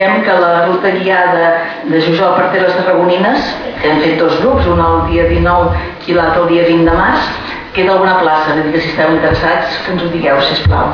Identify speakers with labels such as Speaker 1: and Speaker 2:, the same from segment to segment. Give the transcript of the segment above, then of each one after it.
Speaker 1: que la ruta guiada de Jujol per Terres Tarragonines, que hem fet dos grups, un el dia 19 i l'altre el dia 20 de març, queda alguna plaça, vull dir que si esteu interessats que ens ho digueu, sisplau.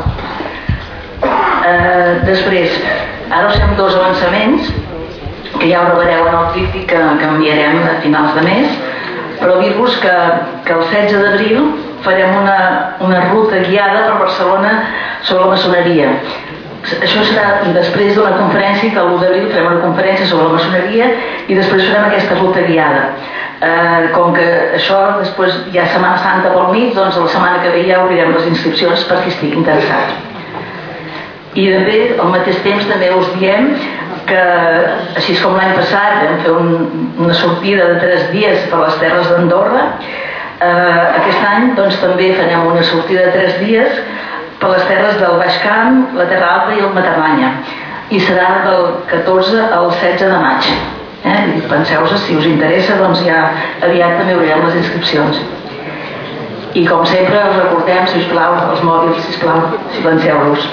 Speaker 1: Després, ara us fem dos avançaments que ja ho rebreu en el tríptic que enviarem a finals de mes, però dir-vos que el 16 d'abril farem una ruta guiada per Barcelona sobre la maçoneria. Això serà després d'una conferència, que l'1 d'abril farem una conferència sobre la maçoneria i després farem aquesta ruta guiada. Com que això després hi ha Setmana Santa pel mig, doncs la setmana que ve ja obrirem les inscripcions per qui estigui interessat. I també al mateix temps també us diem que, així com l'any passat vam fer una sortida de 3 dies per les terres d'Andorra, aquest any doncs també farem una sortida de 3 dies per les terres del Baix Camp, la Terra Alta i el Matarmanya, i serà del 14 al 16 de maig. Penseu-vos, si us interessa, doncs ja aviat també obrirem les inscripcions. I com sempre recordem, sisplau, els mòbils, sisplau, silencieu-los.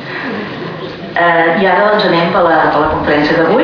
Speaker 1: I ara doncs anem per la conferència d'avui.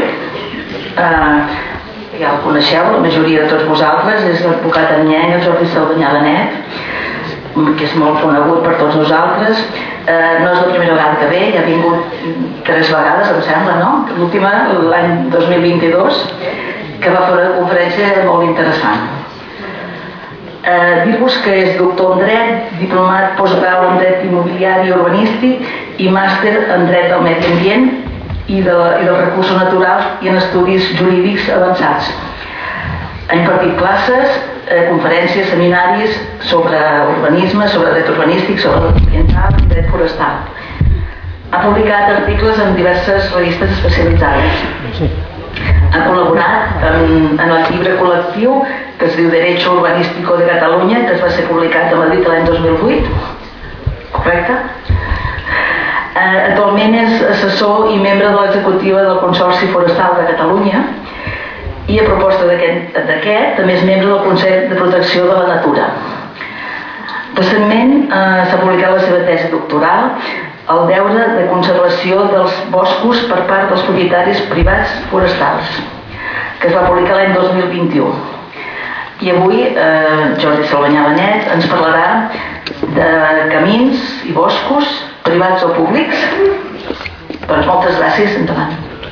Speaker 1: Ja el coneixeu, la majoria de tots vosaltres, és l'advocat Anyenga, Jordi Salvanyà Benet, que és molt conegut per tots nosaltres. No és la primera vegada que ve, ja ha vingut 3 vegades, em sembla, no? L'última, l'any 2022, que va fer una conferència molt interessant. Dir-vos que és doctor en dret, diplomat postgrau en dret immobiliari i urbanístic i màster en dret del medi ambient i dels recursos naturals i en estudis jurídics avançats. Ha impartit classes, conferències, seminaris sobre urbanisme, sobre dret urbanístic, sobre dret ambiental i dret forestal. Ha publicat articles en diverses revistes especialitzades. Ha col·laborat en el llibre col·lectiu que es diu Derecho Urbanístico de Catalunya, que es va ser publicat a Madrid l'any 2008, correcte? Actualment és assessor i membre de l'executiva del Consorci Forestal de Catalunya i a proposta d'aquest també és membre del Consell de Protecció de la Natura. Recentment s'ha publicat la seva tesi doctoral, el deure de conservació dels boscos per part dels propietaris privats forestals, que es va publicar l'any 2021. I avui Jordi Salvanyà Benet ens parlarà de camins i boscos privats o públics. Doncs moltes gràcies, endavant.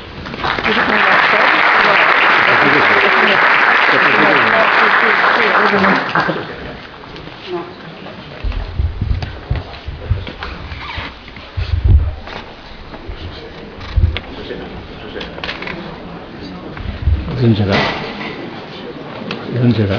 Speaker 2: engegar.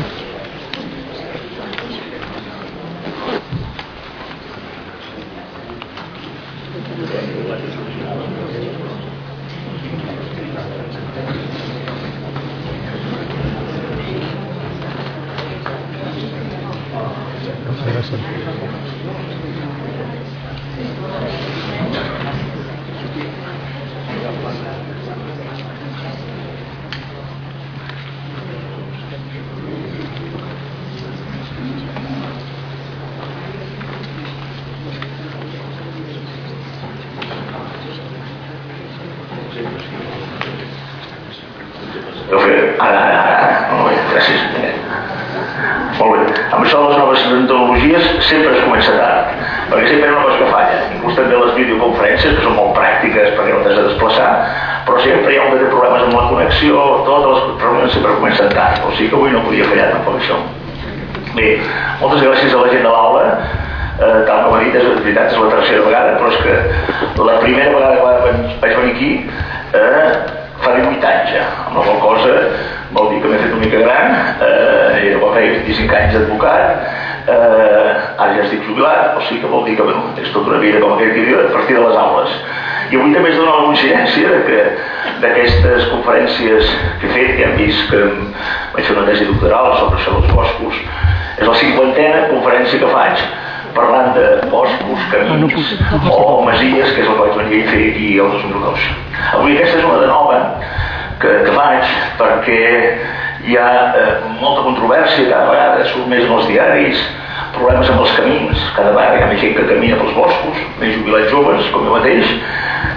Speaker 3: Sempre es comença tard, perquè sempre hi ha una cosa que falla. Inclús també les videoconferències, que són molt pràctiques perquè no t'has de desplaçar, però sempre hi ha un de problemes amb la connexió, totes les reunions sempre comencen tard, o sigui que avui no podia fallar tampoc això. Bé, moltes gràcies a la gent de l'aula, tal com ha dit, és veritat, és la tercera vegada, però és que la primera vegada que vaig venir aquí fa 18 anys ja, amb la qual cosa vol dir que m'he fet una mica gran, era quan feia 25 anys d'advocat, ara ja estic jubilat, o sigui que vol dir que és tota una vida com aquell que diu a partir de les aules. I avui també es dona la coincidència d'aquestes conferències que he fet, que hem vist que vaig fer una tesi doctoral sobre això dels boscos, és la 50a conferència que faig parlant de boscos, camins o masies, que és el que vaig venir a fer aquí el 2002. Avui aquesta és una de nova que faig perquè hi ha molta controvèrsia, cada vegada surt més en els diaris, problemes amb els camins, cada vegada hi ha més gent que camina pels boscos, més jubilats joves, com jo mateix,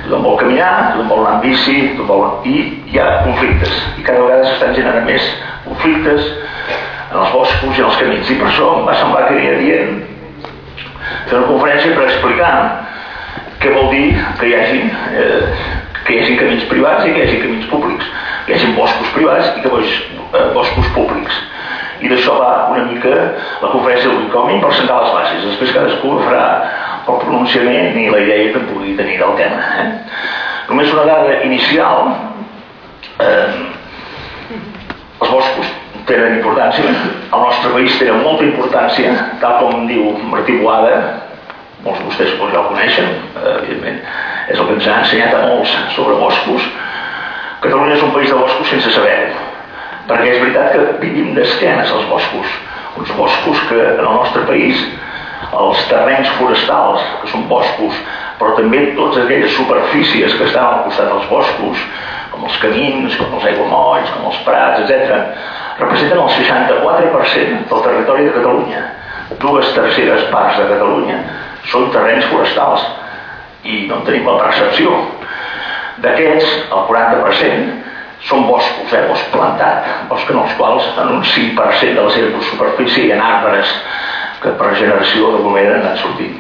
Speaker 3: tothom vol caminar, tothom vol anar amb bici, i hi ha conflictes, i cada vegada s'estan generant més conflictes en els boscos i en els camins, i per això em va semblar que aniria dient fer una conferència per explicar què vol dir que hi hagi camins privats i que hi hagi camins públics, que hi hagi boscos privats i que hi hagi boscos públics. I d'això va una mica la conferència d'avui, com a mínim per sentar les bases. Després cadascú farà el pronunciament i la idea que pugui tenir del tema. Només una dada inicial. Els boscos tenen importància, el nostre país té molta importància, tal com diu Martí Boada, molts de vostès ja el coneixen, evidentment, és el que ens ha ensenyat a molts sobre boscos. Catalunya és un país de boscos sense saber-ho, perquè és veritat que vivim d'esquenes als boscos, uns boscos que en el nostre país, els terrenys forestals, que són boscos, però també totes aquelles superfícies que estan al costat dels boscos, com els camins, com els aiguamolls, com els prats, etc., representen el 64% del territori de Catalunya. 2/3 parts de Catalunya són terrenys forestals i no en tenim la percepció. D'aquests, el 40% són boscos, bosc plantat, bosc en els quals en un 5% de la seva superfície hi ha arbres que per generació de moment han anat sortint.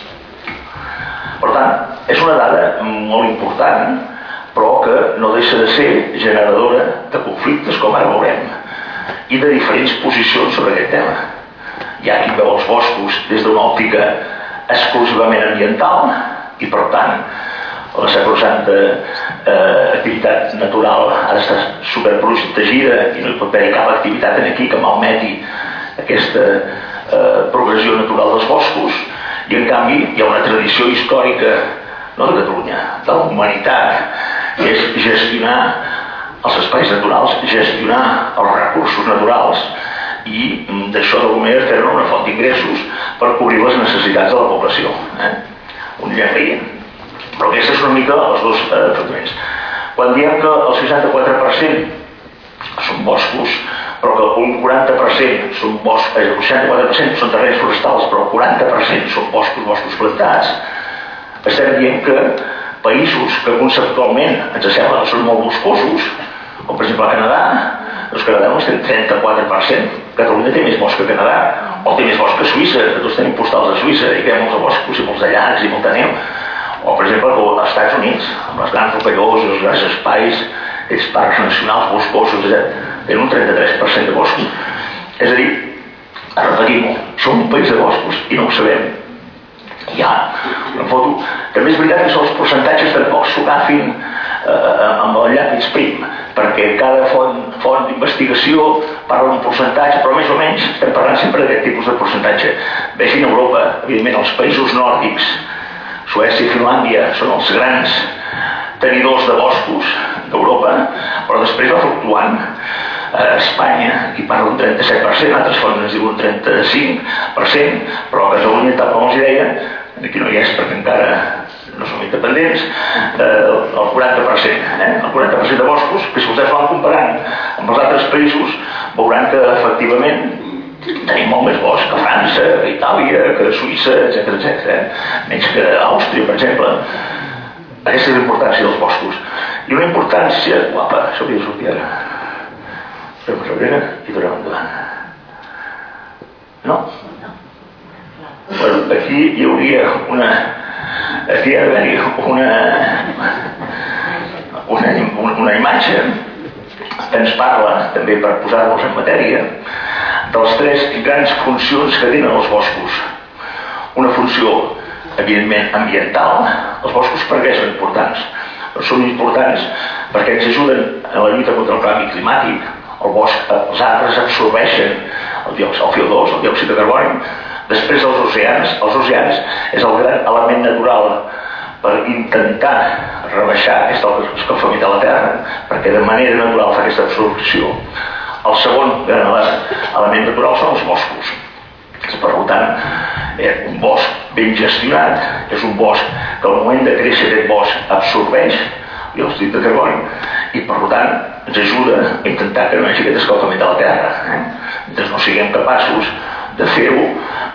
Speaker 3: Per tant, és una dada molt important, però que no deixa de ser generadora de conflictes, com ara veurem, i de diferents posicions sobre aquest tema. Hi ha qui veu els boscos des d'una òptica exclusivament ambiental i, per tant, la sacrosanta activitat natural ha d'estar superprotegida i no hi pot haver cap activitat aquí que malmeti aquesta progressió natural dels boscos, i en canvi hi ha una tradició històrica, no de Catalunya, de la humanitat, que és gestionar els espais naturals, gestionar els recursos naturals i d'això d'alguna manera fer-ne una font d'ingressos per cobrir les necessitats de la població. Un dia veient. Però aquests és una mica els dos tractaments. Quan diem que el 64% són boscos, però que un 40% són boscos, el 64% són terrenys forestals, però el 40% són boscos plantats, estem dient que països que conceptualment ens sembla que són molt boscosos, com per exemple a Canadà, doncs Canadà només té 34%, Catalunya té més bosc que Canadà, o té més bosc que Suïssa, que tots tenim postals de Suïssa, i que hi ha molts boscos i molts de llacs i molta neu, o per exemple als Estats Units, amb les grans rocallors, els grans espais, els parcs nacionals boscosos, tenen un 33% de boscos. És a dir, repetim-ho, som un país de boscos i no ho sabem. Hi ha una foto. També és veritat que els percentatges tampoc s'ho agafin amb el llapis prim, perquè cada font d'investigació parla d'un percentatge, però més o menys estem parlant sempre d'aquest tipus de percentatge. Vegin Europa, evidentment els països nòrdics, Suècia i Finlàndia són els grans tenidors de boscos d'Europa, però després va fluctuant. Espanya, aquí parla d'un 37%, altres fonts ens diuen un 35%, però a Catalunya, tal com els deia, aquí no hi és perquè encara no som independents, el 40%, el 40% de boscos, que si vostès van comparant amb els altres països, veuran que efectivament tenim molt més bosc que França, que Itàlia, que Suïssa, etc. Menys que Àustria, per exemple. Aquesta és la importància dels boscos. I una importància guapa, això hauria de sortir ara. Fem enrere i tornem endavant. No? Bueno, aquí hi hauria aquí ha d'haver-hi una imatge que ens parla, també per posar-nos en matèria, de les tres grans funcions que tenen els boscos. Una funció, evidentment, ambiental. Els boscos per què són importants? Són importants perquè ens ajuden en la lluita contra el canvi climàtic. Els arbres absorbeixen el CO2, el diòxid de carboni. Després els oceans és el gran element natural per intentar rebaixar aquest escalfament de la Terra, perquè de manera natural fa aquesta absorció. El segon gran element natural són els boscos. Per tant, un bosc ben gestionat és un bosc que al moment de créixer aquest bosc absorbeix el diòxid de carboni i per tant ens ajuda a intentar que no hi hagi aquest escalfament de la Terra. Mentre no siguem capaços de fer-ho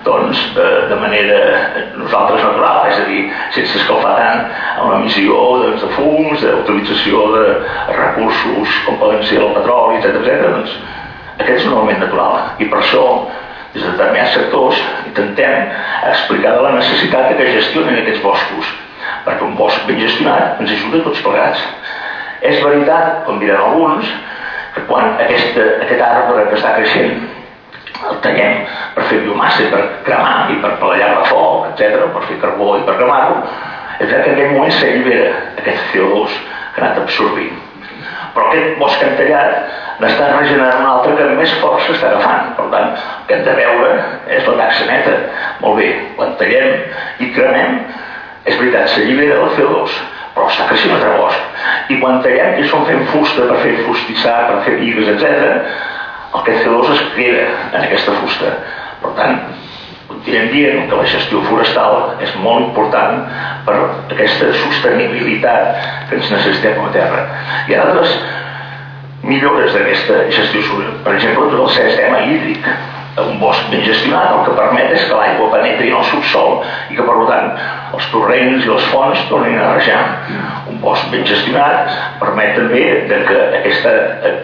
Speaker 3: de manera nosaltres natural, és a dir, sense escalfar tant amb l'emissió de fums, d'utilització de recursos com poden ser el petroli, etc. Doncs aquest és un element natural i per això des de determinats sectors intentem explicar la necessitat que gestionen aquests boscos, perquè un bosc ben gestionat ens ajuda a tots plegats. És veritat, com diran alguns, que quan aquest arbre que està creixent el tallem per fer biomassa, per cremar i per palellar a foc, etc., per fer carbó i per cremar-lo, és que en aquest moment s'allibera aquest CO2 que ha anat absorbint. Però aquest bosc que hem tallat n'està regenerant un altre que més força està agafant. Per tant, el que hem de veure és la taxa neta. Molt bé, quan tallem i cremem, és veritat, s'allibera el CO2, però està creixent un altre bosc. I quan tallem i som fent fusta per fer fustissar, per fer bigues, etc., aquest CO2 es queda en aquesta fusta. Per tant, continuem dient que la gestió forestal és molt important per aquesta sostenibilitat que ens necessitem com a terra. Hi ha altres millores d'aquesta gestió, per exemple, tot el sistema hídric. Un bosc ben gestionat el que permet és que l'aigua penetri en el subsol i que, per tant, els torrents i les fonts tornin a rajar. Un bosc ben gestionat permet també que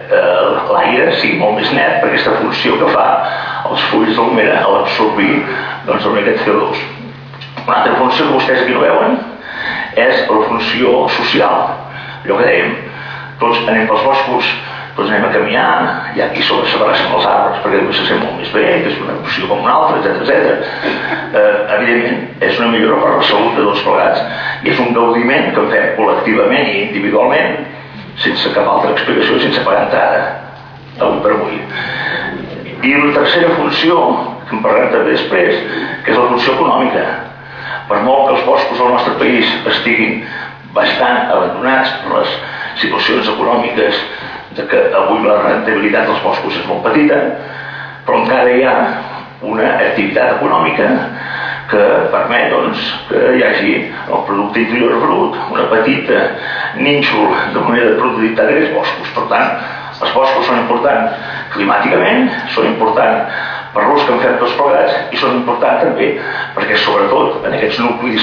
Speaker 3: l'aire sigui molt més net per aquesta funció que fa els fulls d'almera a l'absorbir aquest CO2. Una altra funció que vostès aquí no veuen és la funció social. Allò que dèiem, tots anem pels boscos, tots anem a caminar, hi ha qui s'abraça amb els arbres perquè se sent molt més bé, que és una opció com una altra, etc. Evidentment, és una millora per la salut de tots plegats i és un gaudiment que en fem col·lectivament i individualment sense cap altra explicació, sense pagar entrada, avui per avui. I la tercera funció, que en parlarem també després, que és la funció econòmica. Per molt que els boscos del nostre país estiguin bastant abandonats per les situacions econòmiques de que avui la rentabilitat dels boscos és molt petita, però encara hi ha una activitat econòmica que permet que hi hagi el producte interior brut, una petita nínxol de manera de productivitat d'aquests boscos. Per tant, els boscos són importants climàticament, són importants per l'ús que en fem tots plegats i són importants també perquè sobretot en aquests nuclis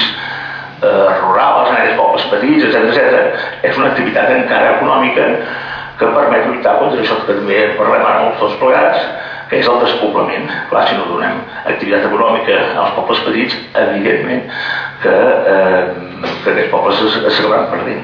Speaker 3: rurals, en aquests pobles petits, etc., és una activitat encara econòmica que permet lluitar contra això que també parlem ara molts tots plegats, que és el despoblament. Clar, si no donem activitat econòmica als pobles petits, evidentment que aquests pobles s'acabaran perdent.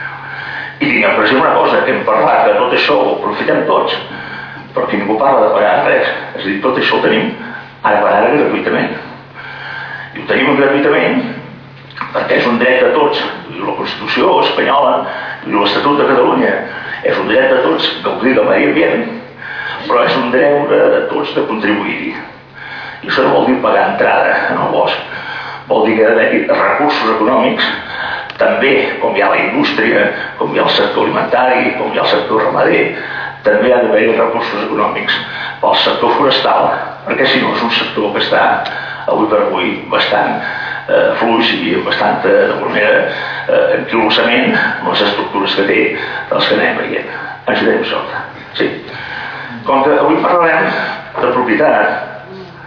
Speaker 3: I tinguem present una cosa, que hem parlat que tot això ho aprofitem tots, però aquí ningú parla de pagar res. És a dir, tot això ho tenim ara per ara gratuïtament. I ho tenim gratuïtament perquè és un dret de tots. La Constitució espanyola i l'Estatut de Catalunya és un dret de tots gaudir del medi ambient, però és un deure de tots de contribuir-hi. I això no vol dir pagar entrada en el bosc, vol dir que hi ha d'haver recursos econòmics, també com hi ha la indústria, com hi ha el sector alimentari, com hi ha el sector ramader, també hi ha d'haver recursos econòmics pel sector forestal, perquè si no és un sector que està avui per avui bastant fluix i bastant, d'alguna manera, enquilosament amb les estructures que té dels que anem veient. Ens hi tenim sort. Sí. Com que avui parlarem de propietat,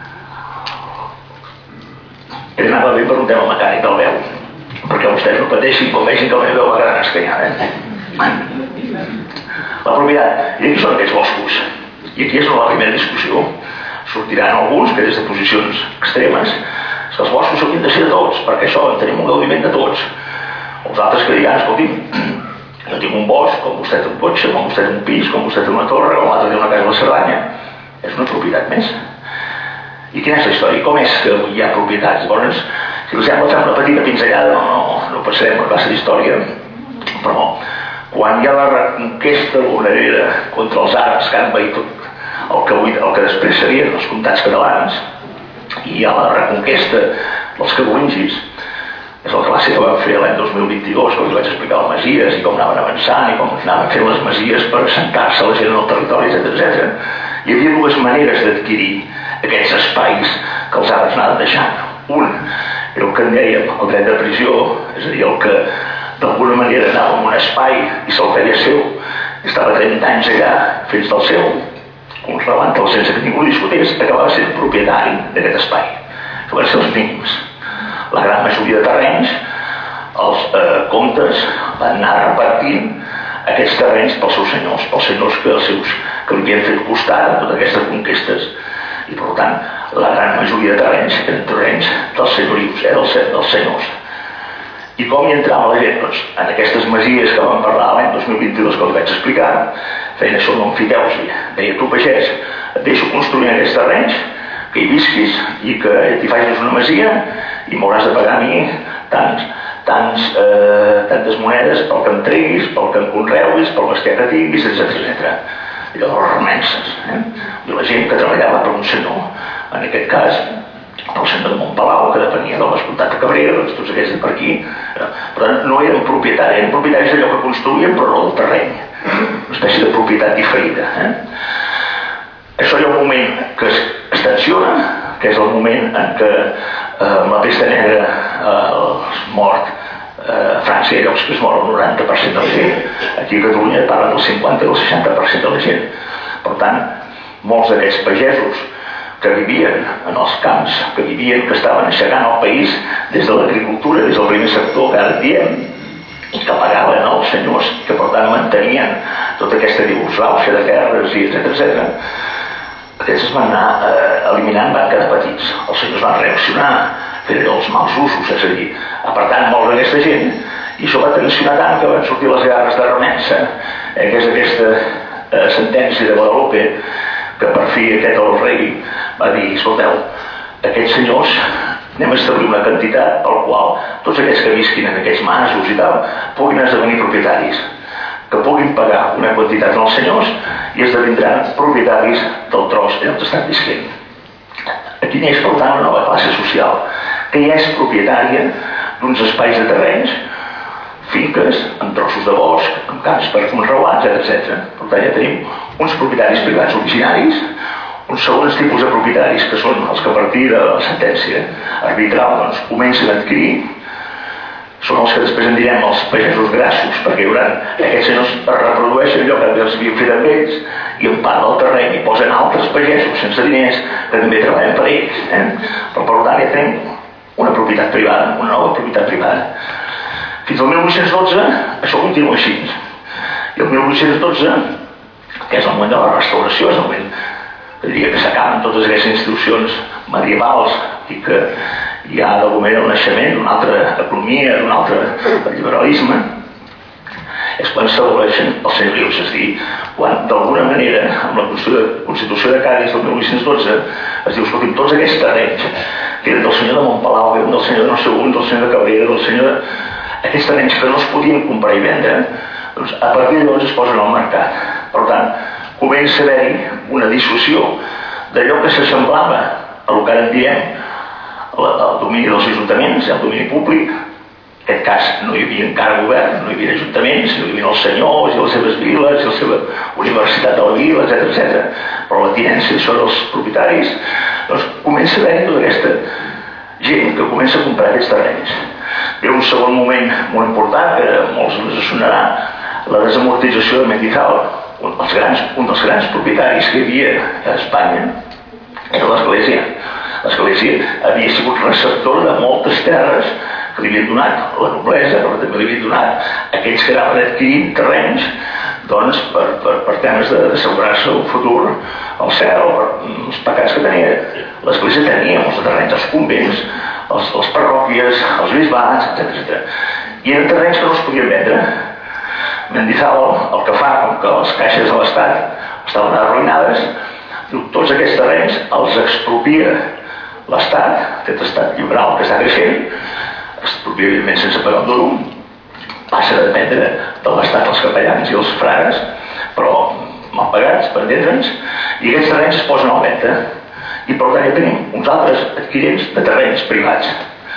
Speaker 3: he d'anar bé per un tema mecànic del veu, perquè vostès no pateixin quan vegin que la meva veu va quedant escanyada. La propietat. I aquí són aquests boscos. I aquí és la primera discussió. Sortiran alguns que des de posicions extremes que els boscos haurien de ser de tots, perquè això en tenim un gaudiment de tots. Els altres que diran, escolti'm, jo tinc un bosc, com vostè té un cotxe, com vostè té un pis, com vostè té una torre, com l'altre té una casa a la Cerdanya. És una propietat més. I quina és la història? Com és que hi ha propietats? Llavors, si us sembla fer una petita pinzellada, no passarem una classe d'història, però quan hi ha la reconquesta l'obrera contra els àrabs que han veït tot el que després serien els comtats catalans, i hi ha la reconquesta dels carolingis, és la classe que vam fer l'any 2022, com li vaig explicar les masies i com anaven avançant i com anaven fent les masies per assentar-se la gent en el territori, etc. Hi havia dues maneres d'adquirir aquests espais que els àrabs anaven deixant. Un era el que en dèiem el dret de prisió, és a dir, el que d'alguna manera anava en un espai i se'l feia seu, estava 30 anys allà fins del seu. Conrelant, sense que ningú discutés, acabava sent propietari d'aquest espai. Això van ser els mínims. La gran majoria de terrenys, els comtes van anar repartint aquests terrenys pels seus senyors que li havien fet costat a totes aquestes conquestes. I per tant, la gran majoria de terrenys eren terrenys dels senyorius, dels senyors. I com hi entrava la gent? Doncs en aquestes masies que vam parlar l'any 2022, que els vaig explicar, feien això un emfiteusi. Deia, tu pagès, et deixo construir aquests terrenys, que hi visquis i que t'hi facis una masia i m'hauràs de pagar a mi tantes monedes pel que em treguis, pel que em conreuis, pel bestiar que tinguis, etc. Allò de les remenses. I la gent que treballava per un senyor, en aquest cas, el senyor de Montpalau, que depenia del vescomtat de Cabrera, doncs tots aquests de per aquí, però no eren propietaris, eren propietaris d'allò que construïen, però no del terreny. Una espècie de propietat diferida. Això hi ha un moment que es tensiona, que és el moment en què amb la pesta negra es mort a França hi ha llocs que es mor el 90% de la gent. Aquí a Catalunya parlen del 50 o el 60% de la gent. Per tant, molts d'aquests pagesos que vivien en els camps, que estaven aixecant el país des de l'agricultura, des del primer sector que ara diem, i que pagaven els senyors, que per tant mantenien tota aquesta divorçàucia de terres i etc. Aquests es van anar eliminant, van quedar petits. Els senyors van reaccionar, fent els mals usos, és a dir, apartant molt d'aquesta gent, i això va tensionar tant que van sortir les guerres de remença, que és aquesta sentència de Guadalupe, que per fi aquest el rei va dir, escolteu, aquests senyors anem a establir una quantitat pel qual tots aquests que visquin en aquells masos i tal puguin esdevenir propietaris, que puguin pagar una quantitat als senyors i esdevindran propietaris del tros on estan visquent. Aquí neix, per tant, una nova classe social que ja és propietària d'uns espais de terrenys, finques, amb trossos de bosc, amb camps per conreuats, etc. Per tant, ja tenim uns propietaris privats originaris, uns segons tipus de propietaris que són els que a partir de la sentència arbitral doncs, comencen a adquirir, són els que després en direm els pagesos grassos, perquè aquests senyors reprodueixen allò que els havien fet amb ells i en part del terreny i posen altres pagesos sense diners que també treballen per ells. Però per tant ja tenim una propietat privada, una nova propietat privada. Fins al 1812 això continua així. I el 1812, que és el moment de la restauració, és el moment que diria que s'acaben totes aquestes institucions medievals i que hi ha de moment el naixement d'una altra economia, d'un altre liberalisme, és quan s'aboleixen els senyorius, és a dir, quan d'alguna manera, amb la Constitució de Cádiz del 1812, es diu, escolti'm, tots aquests terrenys que eren del senyor de Montpalau, que eren del senyor de no sé un, del senyor de Cabrera, del senyor de... Aquests terrenys que no es podien comprar i vendre, doncs a partir de llavors es posen al mercat. Per tant, comença a haver-hi una dissociació d'allò que s'assemblava a el que ara en diem el domini dels ajuntaments, el domini públic. En aquest cas no hi havia encara govern, no hi havia ajuntaments, no hi havia els senyors i les seves viles i la seva universitat de la vila, etc. Però la tinència són els propietaris. Doncs comença a haver-hi tota aquesta gent que comença a comprar aquests terrenys. Ve un segon moment molt important, que a molts ens sonarà, la desamortització de Mendizábal. Un dels grans propietaris que hi havia a Espanya era l'Església. L'Església havia sigut receptor de moltes terres que li havien donat la noblesa, però també li havien donat aquells que anaven adquirint terrenys doncs, per temes d'assegurar-se el futur al cel, per els pecats que tenia. L'Església tenia molts terrenys, els convents, les parròquies, els bisbats, etc. I eren terrenys que no es podien vendre. Mendizábal el que fa, com que les caixes de l'Estat estaven arruïnades, diu, tots aquests terrenys els expropia l'Estat, aquest estat liberal que està creixent, expropia evidentment sense pagar un duro, passa a dependre de l'Estat, els capellans i els frares, però mal pagats, per entendre'ns, i aquests terrenys es posen a la venda. I per tant ja tenim uns altres adquirents de terrenys privats.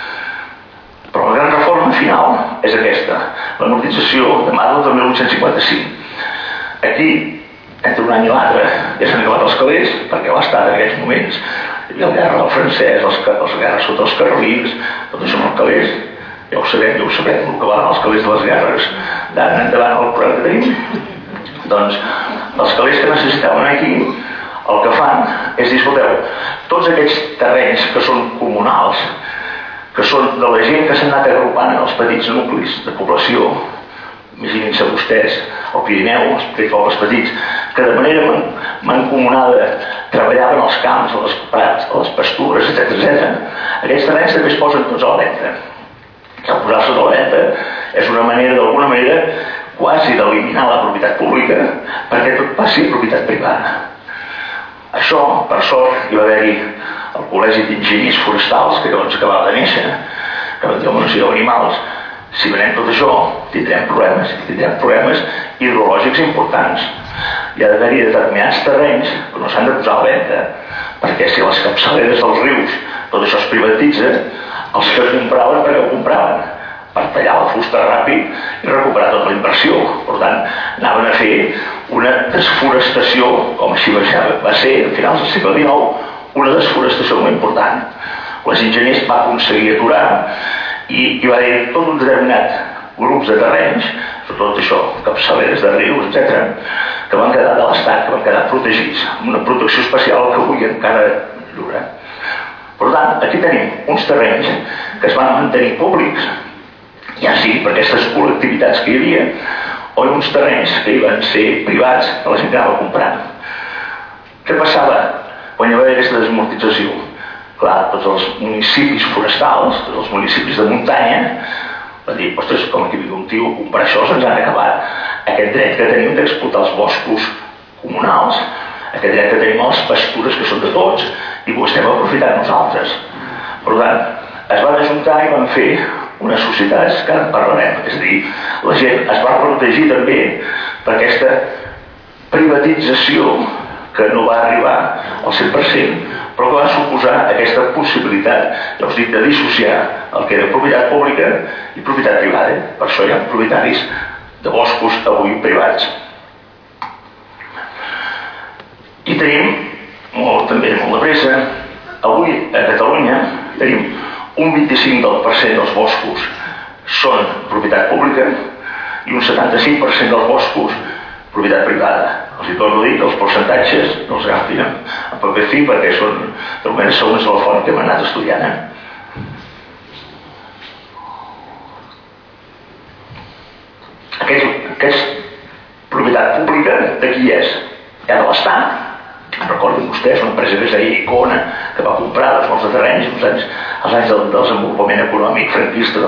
Speaker 3: Però la gran reforma final és aquesta, l'amortització de Madrid del 1855. Aquí, entre un any i l'altre, ja s'han acabat els calés, perquè l'Estat en aquests moments hi havia la guerra del francès, les guerres sota els carlins, tot això amb els calés, ja ho sabrem, el que van els calés de les guerres d'ara endavant el programa que tenim. Doncs els calés que necessitaven aquí el que fan és dir, escolteu, tots aquests terrenys que són comunals, que són de la gent que s'han anat agrupant en els petits nuclis de població, imaginin-se vostès, al Pirineu, els pobles petits, que de manera mancomunada treballaven als camps, a les prats, a les pastures, etc. Aquests terrenys també es posen tots a la venda. I al posar-se a la venda és una manera, d'alguna manera, quasi d'eliminar la propietat pública perquè tot passi a propietat privada. Això, per sort, hi va haver-hi el Col·legi d'Enginyers Forestals, que llavors acabava de néixer, que van dir, home, no sigueu animals, si venem tot això, tindrem problemes hidrològics importants. Hi ha d'haver-hi determinats terrenys que no s'han de posar a la venda, perquè si les capçaleres dels rius tot això es privatitza, els que compraven, perquè ho compraven? Per tallar la fusta ràpid i recuperar tota la inversió. Per tant, anaven a fer una desforestació, com així va ser, a finals del segle XIX, una desforestació molt important. Els enginyers va aconseguir aturar i va haver tot un determinat grups de terrenys, sobretot això, capçaleres de rius, etc., que van quedar de l'Estat, que van quedar protegits, amb una protecció especial que avui encara dura. Per tant, aquí tenim uns terrenys que es van mantenir públics, ja sigui per aquestes col·lectivitats que hi havia, o uns terrenys que hi van ser privats, que la gent que anava comprant. Què passava quan hi va haver aquesta desamortització? Clar, tots els municipis forestals, tots els municipis de muntanya, van dir, ostres, com aquí viu un tio, per això se'ns han acabat aquest dret que tenim d'explotar els boscos comunals, aquest dret que tenim a les pastures que són de tots, i ho estem aprofitant nosaltres. Per tant, es van ajuntar i van fer unes societats que en parlarem, és a dir, la gent es va protegir també per aquesta privatització que no va arribar al 100%, però que va suposar aquesta possibilitat, ja us dic, de dissociar el que era propietat pública i propietat privada. Per això hi ha propietaris de boscos avui privats. I tenim, també molt de pressa, avui a Catalunya tenim un 25% dels boscos són propietat pública i un 75% dels boscos propietat privada. Els hi torno a dir que els percentatges no els agafin en paper fi perquè són, almenys segons la font que hem anat estudiant. Aquesta propietat pública de qui és? Ja de l'Estat. Recordin vostès, una empresa que es deia Icona, que va comprar els molts de terrenys als anys del desenvolupament econòmic franquista,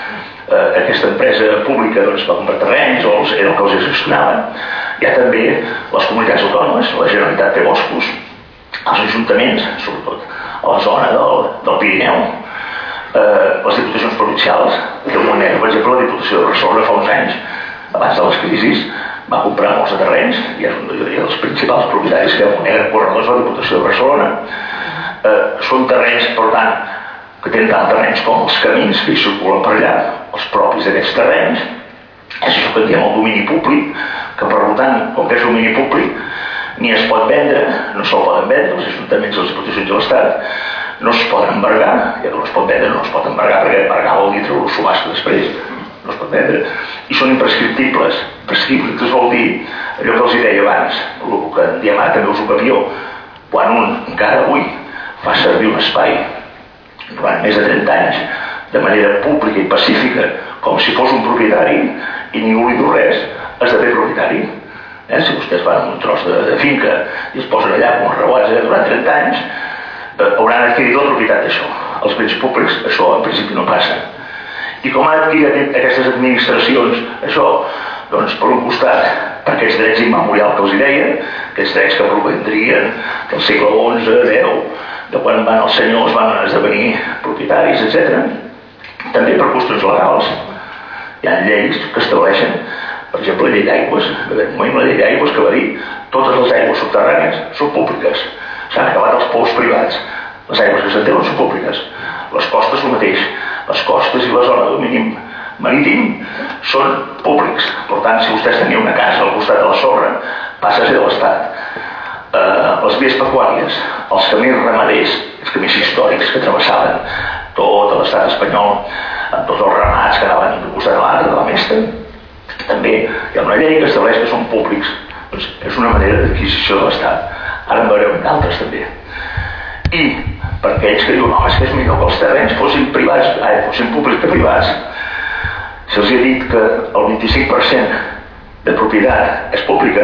Speaker 3: aquesta empresa pública va comprar terrenys o era el que els gestionaven. Hi ha també les comunitats autònomes, la Generalitat té boscos, els ajuntaments, sobretot a la zona del Pirineu, les diputacions provincials, que per exemple la Diputació de Barcelona fa uns anys, abans de les crisis, va comprar molts de terrenys i és un dels principals propietaris que Monegre Corredors a la Diputació de Barcelona. Són terrenys, per tant, que tenen tant terrenys com els camins que hi circulen per allà, els propis d'aquests terrenys. És això que en diem el domini públic, que per tant, com que és domini públic, ni es pot vendre, no se'l poden vendre, els ajuntaments i les diputacions de l'Estat, no es poden embargar, ja que no es pot vendre, no es pot embargar, perquè embargar vol dir treure subhasta després, no es pot vendre, i són imprescriptibles. Prescriptibles vol dir allò que els deia abans, el que en diem ara també usucapió, quan un encara avui fa servir un espai durant més de 30 anys de manera pública i pacífica com si fos un propietari i ningú li diu res, esdevé propietari. Si vostès van a un tros de finca i es posen allà com uns reuats durant 30 anys, hauran adquirit la propietat d'això. Els béns públics, això en principi no passa. I com han adquirit aquestes administracions això? Doncs per un costat, per aquests drets immemorials que els deia, aquests drets que provendrien del segle XI, X, de quan els senyors van esdevenir propietaris, etc. També per qüestions legals. Hi ha lleis que estableixen, per exemple, la llei d'aigües. Va haver un moment la llei d'aigües que va dir totes les aigües subterrànies són públiques. S'han acabat els pous privats. Les aigües que s'entenen són públiques. Les costes el mateix. Les costes i la zona de domini marítim són públics. Per tant, si vostès tenien una casa al costat de la sorra, passa a ser de l'Estat. Les vies pecuàries, els camins ramaders, els camins històrics que travessaven tot l'estat espanyol, amb tots els ramats que anaven d'un costat a l'altre de la Mesta, també hi ha una llei que estableix que són públics. Doncs és una manera d'adquisició de l'Estat. Ara en veurem d'altres també. I per aquells que diuen, és que és millor que els terrenys fossin públics que privats, se'ls ha dit que el 25% de propietat és pública,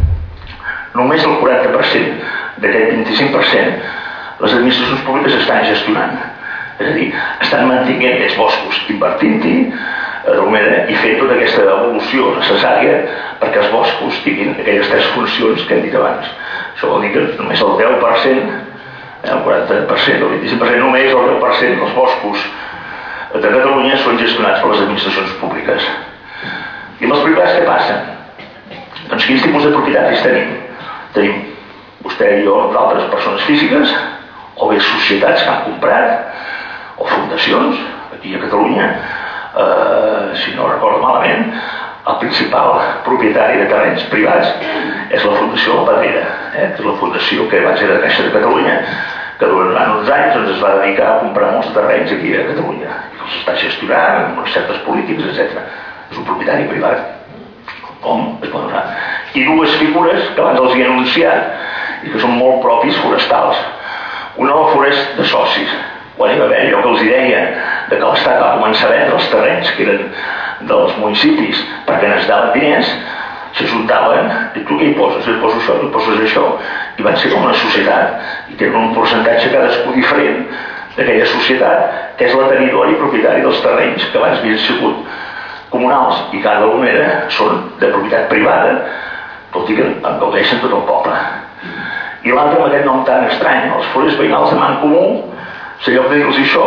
Speaker 3: només el 40% d'aquest 25% les administracions públiques estan gestionant. És a dir, estan mantenint aquests boscos, invertint-hi i fent tota aquesta evolució necessària perquè els boscos tinguin aquelles 3 funcions que hem dit abans. Això vol dir que només el 10%, el 40%, el 25%, només el 10% dels boscos de Catalunya són gestionats per les administracions públiques. I amb els privats què passa? Doncs quins tipus de propietats tenim? Tenim vostè i jo, d'altres persones físiques, o bé societats que han comprat, o fundacions, aquí a Catalunya, si no recordo malament, el principal propietari de terrenys privats és la Fundació La Pedrera, que és la fundació que abans era de Caixa de Catalunya, que durant uns anys es va dedicar a comprar molts terrenys aquí a Catalunya, i els està gestionant amb certes polítiques, etc. És un propietari privat, com es pot donar. I 2 figures que abans els he anunciat i que són molt propis forestals. Una el forest de socis. Quan hi va haver allò que els deia de que l'Estat va començar a vendre els terrenys que eren dels municipis perquè necessitaven diners, s'ajuntaven i tu què hi poses? Jo hi poso això, tu hi poses això, i van ser com una societat i tenen un percentatge cadascú diferent d'aquella societat que és la tenidora i propietari dels terrenys que abans havien sigut comunals i cada una són de propietat privada, tot i que en gaudeixen tot el poble. I l'altre amb aquest nom tan estrany, els forers veïnals de Mancomú, si lloc de dir-los això,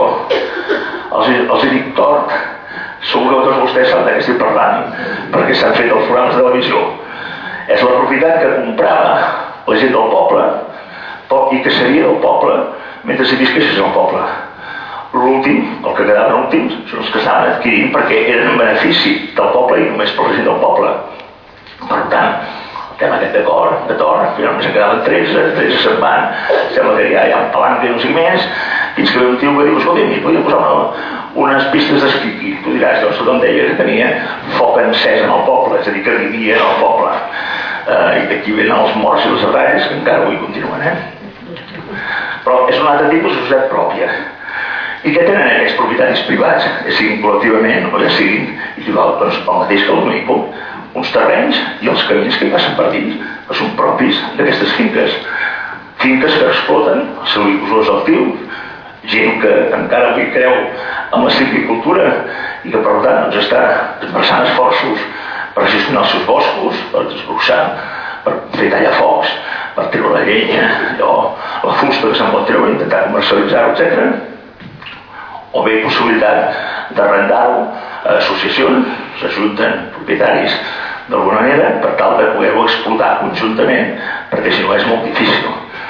Speaker 3: els he dit tort, segur que tots vostès saben de què estic parlant, perquè s'han fet els programes de televisió. És la propietat que comprava la gent del poble i que seria del poble mentre s'hi visquessis al poble. L'últim, el que quedaven últims, són els que estaven adquirint perquè eren en benefici del poble i només per la gent del poble. Per tant, el tema aquest de Tor, finalment se'n quedaven 13 se'n van, sembla que ja hi ha un palanc i no sé què més, fins que ve un tio que diu, escolta, m'hi podria posar unes pistes d'esquí. Tu diràs, doncs tothom deia que tenia foc encès en el poble, és a dir, que vivia en el poble. I d'aquí venen els morts i les arralles, que encara avui continuen, Però és un altre tipus de societat pròpia. I què tenen aquests propietaris privats, ja siguin col·lectivament o ja siguin individuals? Doncs el mateix que el MIPO, uns terrenys i els camins que hi passen per dins, que són propis d'aquestes finques. Finques que exploten els silvicultors actius, gent que encara avui creu en la silvicultura i que per tant està esmerçant esforços per gestionar els seus boscos, per desbrossar, per fer tallafocs, per treure la llenya, la fusta que se'n pot treure, intentar comercialitzar-ho, etc. O bé possibilitat d'arrendar-ho a associacions, s'ajunten propietaris d'alguna manera per tal de poder-ho explotar conjuntament, perquè si no és molt difícil.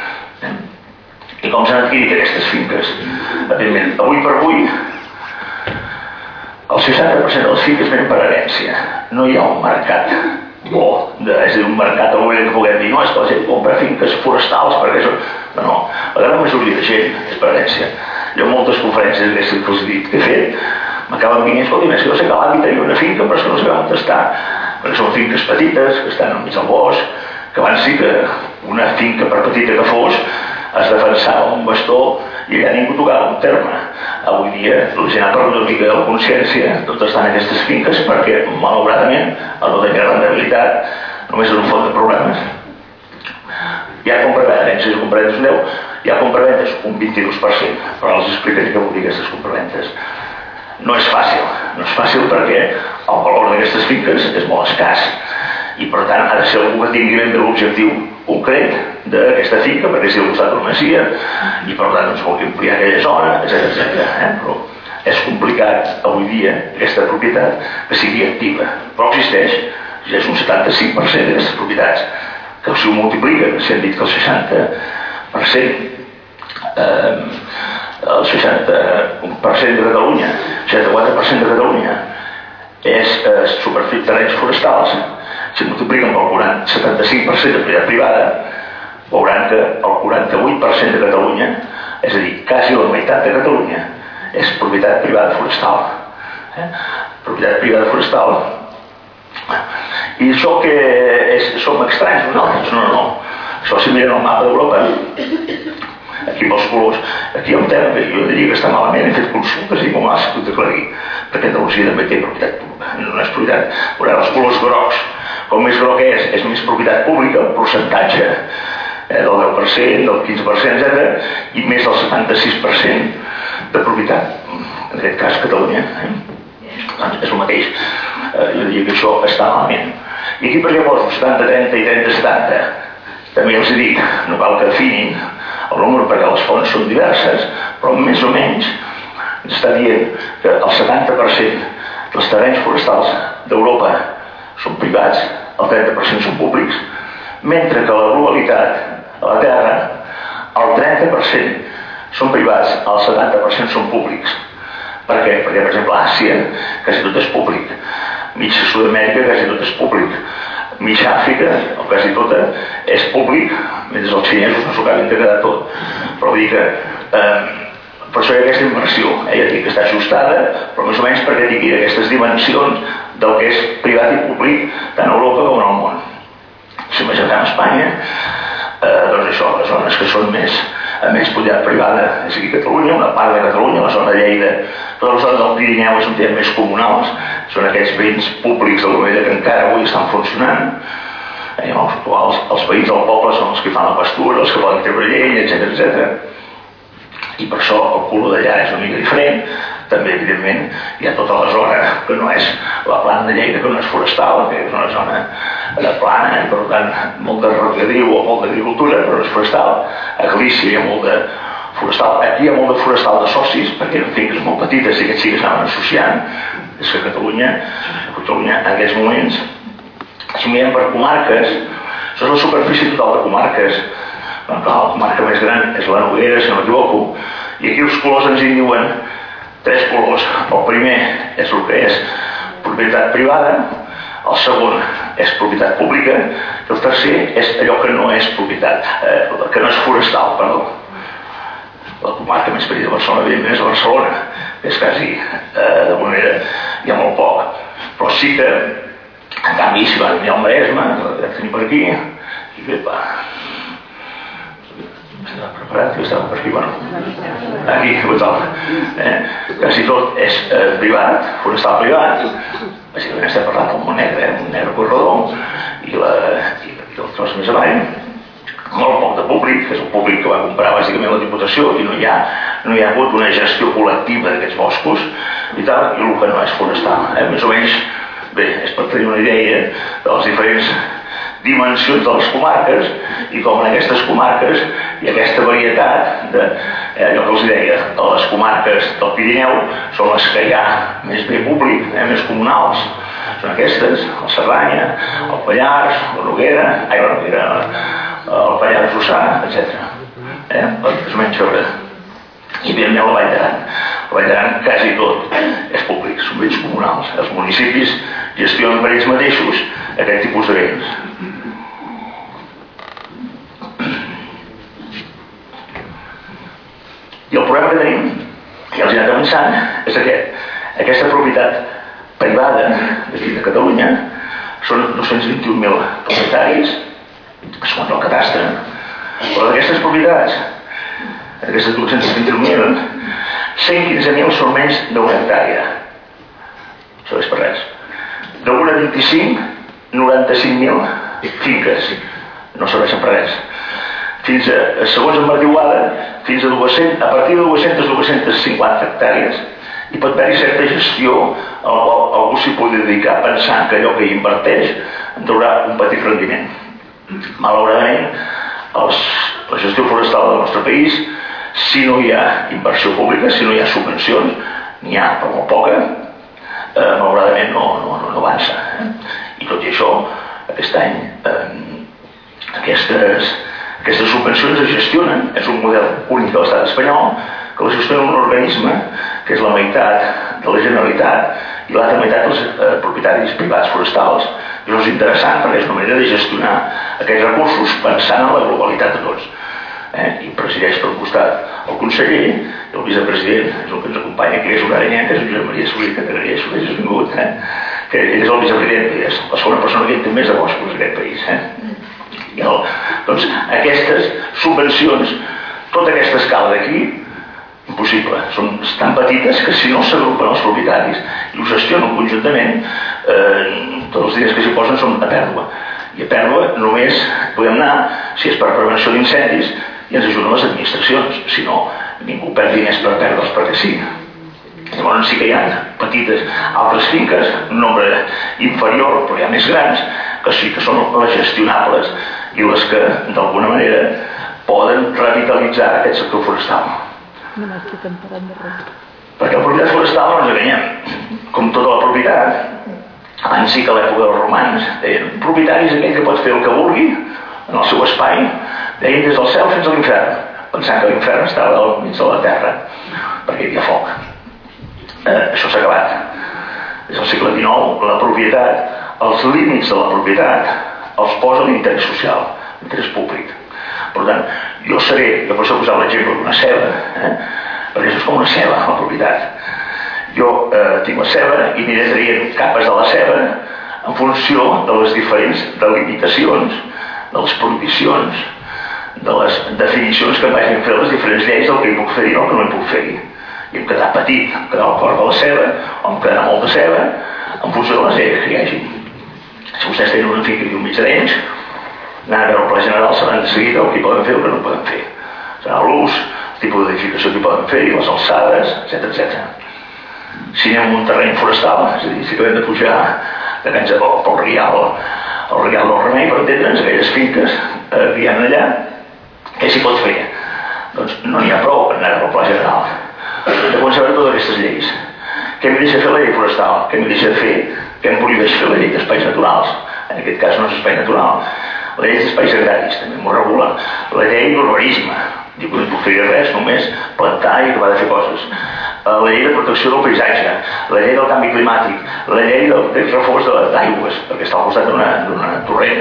Speaker 3: I com s'han adquirit aquestes finques? Evidentment, avui per avui el 60% de les finques venen per herència. No hi ha un mercat bo, és a dir, un mercat al moment que puguem dir, no, és que la gent compra finques forestals perquè això... No, la gran majoria de gent és per herència. Jo moltes conferències d'aquestes que els he dit que he fet m'acaben dient, escolta, és que jo sé que l'avi tenia una finca però és que no sé on està, perquè són finques petites que estan enmig del bosc, que abans sí que una finca per petita que fos es defensava un bastó i allà ningú tocava un terme. Avui dia la gent ha perdut una mica de consciència, tot estan en aquestes finques perquè malauradament el no tenir rendibilitat només és un font de problemes. Hi ha compraventes, si compraventes 10, hi ha compraventes un 22%, però els explicaré què vol dir aquestes compraventes. No és fàcil perquè el valor d'aquestes finques és molt escàs i per tant ha de ser algú que tingui ben bé l'objectiu concret d'aquesta finca perquè si al costat d'una masia i per tant es vulgui ampliar aquella zona, etc. Però és complicat avui dia aquesta propietat que sigui activa, però existeix, ja és un 75% d'aquestes propietats que si ho multipliquen, si han dit que el 60% el 60% de Catalunya, el 64% de Catalunya és terrenys forestals, si multipliquen pel 75% de propietat privada, veuran que el 48% de Catalunya, és a dir, quasi la meitat de Catalunya, és propietat privada forestal. Propietat privada forestal. I això que som estranys nosaltres? No. Això, si miren el mapa d'Europa, aquí pels colors, aquí hi ha un tema que jo diria que està malament, he fet consultes i com has pogut aclarir, perquè Andalusia també té propietat pública, no és propietat. Veureu, els colors grocs, com més groc és més propietat pública, el percentatge del 10%, del 15%, etc., i més del 76% de propietat, en aquest cas Catalunya. Doncs és el mateix. Jo diria que això està malament. I aquí per què poso 70-30 i 30-70? També els he dit, no cal que afinin el número perquè les fonts són diverses, però més o menys ens està dient que el 70% dels terrenys forestals d'Europa són privats, el 30% són públics, mentre que la globalitat a la Terra, el 30% són privats, el 70% són públics. Per què? Perquè, per exemple, a Àsia quasi tot és públic, mig Sud-amèrica quasi tot és públic, mig Àfrica, o quasi tota, és públic, mentre els xinesos no s'ho acabin de quedar tot. Però vull dir que per això hi ha aquesta inversió, ja dic que està ajustada, però més o menys perquè tingui aquestes dimensions del que és privat i públic tant a Europa com en el món. Si imaginem a Espanya, doncs això, les zones que són més propietat privada és aquí Catalunya, una part de Catalunya, la zona de Lleida, tota la zona del Pirineu és un tema més comunals, són aquests béns públics de l'Orella que encara avui estan funcionant. Els veïns del poble són els que fan la pastura, els que poden treure llenya, etc. I per això el color d'allà és una mica diferent. També, evidentment, hi ha tota la zona que no és la plana de Lleida, que no és forestal, que és una zona plana i per tant molt de regadiu o molt d'agricultura, però no és forestal. A Galícia hi ha molt de forestal, aquí hi ha molt de forestal de socis, perquè eren finques molt petites i aquests sí que s'anaven associant. És que Catalunya en aquests moments, si mirem per comarques, això és la superfície total de comarques. La comarca més gran és la Noguera, si no m'equivoco, i aquí els colors ens hi diuen 3 colors. El primer és el que és propietat privada, el segon és propietat pública, i el tercer és allò que no és propietat, que no és forestal, perdó. La comarca més petita de Barcelona, evidentment, és Barcelona, és quasi, de manera, hi ha molt poc. Però sí que, en canvi, si van venir al Maresme, que tenim per aquí, i bé, estava preparat, que estava per aquí, bueno, aquí, quasi tot és privat, forestal privat, bàsicament estem parlant del Montnegre, un negre corredor, i el tros més avall, molt poc de públic, que és el públic que va comprar bàsicament la Diputació, i no hi ha hagut una gestió col·lectiva d'aquests boscos, i tal, i el que no és forestal. Més o menys, bé, és per tenir una idea de les diferents dimensions de les comarques i com en aquestes comarques hi ha aquesta varietat allò que els deia, les comarques del Pirineu són les que hi ha més bé públic, més comunals, són aquestes, la Cerdanya, el Pallars, la Noguera, el Pallars Jussà, etc. És menys sobre. I evidentment la Vall d'Aran. La Vall d'Aran quasi tot és públic, són béns comunals. Els municipis gestionen per ells mateixos aquest tipus de béns. I el problema que tenim, ja els he anat avançant, és aquest. Aquesta propietat privada d'aquí de Catalunya són 221.000 propietaris, segons el cadastre. Però d'aquestes propietats, d'aquestes 221.000, 115.000 són menys d'una hectàrea. Això és per res. D'una 25, 95.000 finques no serveixen per res. Fins a, segons en Mardiuada, fins a 200, a partir de 250 hectàrees, i pot haver-hi certa gestió a la qual algú s'hi pugui dedicar pensant que allò que hi inverteix en traurà un petit rendiment. Malauradament, la gestió forestal del nostre país, si no hi ha inversió pública, si no hi ha subvencions, n'hi ha però molt poca, malauradament no avança. I tot i això, aquest any, aquestes subvencions es gestionen, és un model únic de l'estat espanyol, que la gestiona un organisme que és la meitat de la Generalitat i l'altra meitat dels propietaris privats forestals. I això és interessant perquè és una manera de gestionar aquests recursos pensant en la globalitat de tots. I presideix per un costat el conseller i el vicepresident és el que ens acompanya, que és una aranyenca, és en Josep Maria Soler, que t'agradaria si hagués vingut, que ell és el vicepresident, és la segona persona que entén més de boscos d'aquest país. I el Doncs aquestes subvencions, tota aquesta escala d'aquí, impossible. Són tan petites que si no s'agrupen els propietaris i ho gestionen conjuntament, tots els diners que s'hi posen són a pèrdua. I a pèrdua només podem anar si és per prevenció d'incendis i ens ajuden les administracions. Si no, ningú perd diners per perdre'ls perquè sí. Llavors sí que hi ha petites altres finques, un nombre inferior però hi ha més grans, que sí que són les gestionables i les que d'alguna manera poden revitalitzar aquest sector forestal. Perquè la propietat forestal no ens enganyem, com tota la propietat, abans sí que a l'època dels romans deien, propietari és aquell que pot fer el que vulgui en el seu espai, deien des del cel fins a l'infern, pensant que l'infern estava al mig de la terra perquè hi havia foc. Això s'ha acabat. Des del segle XIX, la propietat, els límits de la propietat els posa l'interès social, l'interès públic. Per tant, jo per això he posat l'exemple d'una ceba, perquè això és com una ceba, la propietat. Jo tinc la ceba i aniré traient capes de la ceba en funció de les diferents delimitacions, de les prohibicions, de les definicions que em vagin fer les diferents lleis del que hi puc fer i el que no hi puc fer-hi. I em quedarà petit, em quedarà el cor de la ceba, o em quedarà molta ceba, en funció de les lleis que hi hagi. Si vostès tenen una finca i un mig d'anys, anant a veure el pla general sabran de seguida el que hi poden fer i el que no poden fer. Serà l'ús, el tipus d'edificació que hi poden fer, i les alçades, etc. Si anem a un terreny forestal, és a dir, si acabem de pujar de Can Jabó pel Rial, el Rial del Remei, per entendre'ns, aquelles finques que hi ha allà, què s'hi pot fer? Doncs no n'hi ha prou per anar al pla general. Llavors hi ha totes aquestes lleis. Què em deixa fer la llei forestal? Què em deixa fer? Què em prohibeix fer la llei d'espais naturals? En aquest cas no és espai natural. La llei d'espais agraris també m'ho regula. La llei d'urbanisme diu que no puc fer res, només plantar i acabar de fer coses. La llei de protecció del paisatge, la llei del canvi climàtic, la llei del reforç d'aigües, perquè està al costat d'una torrent,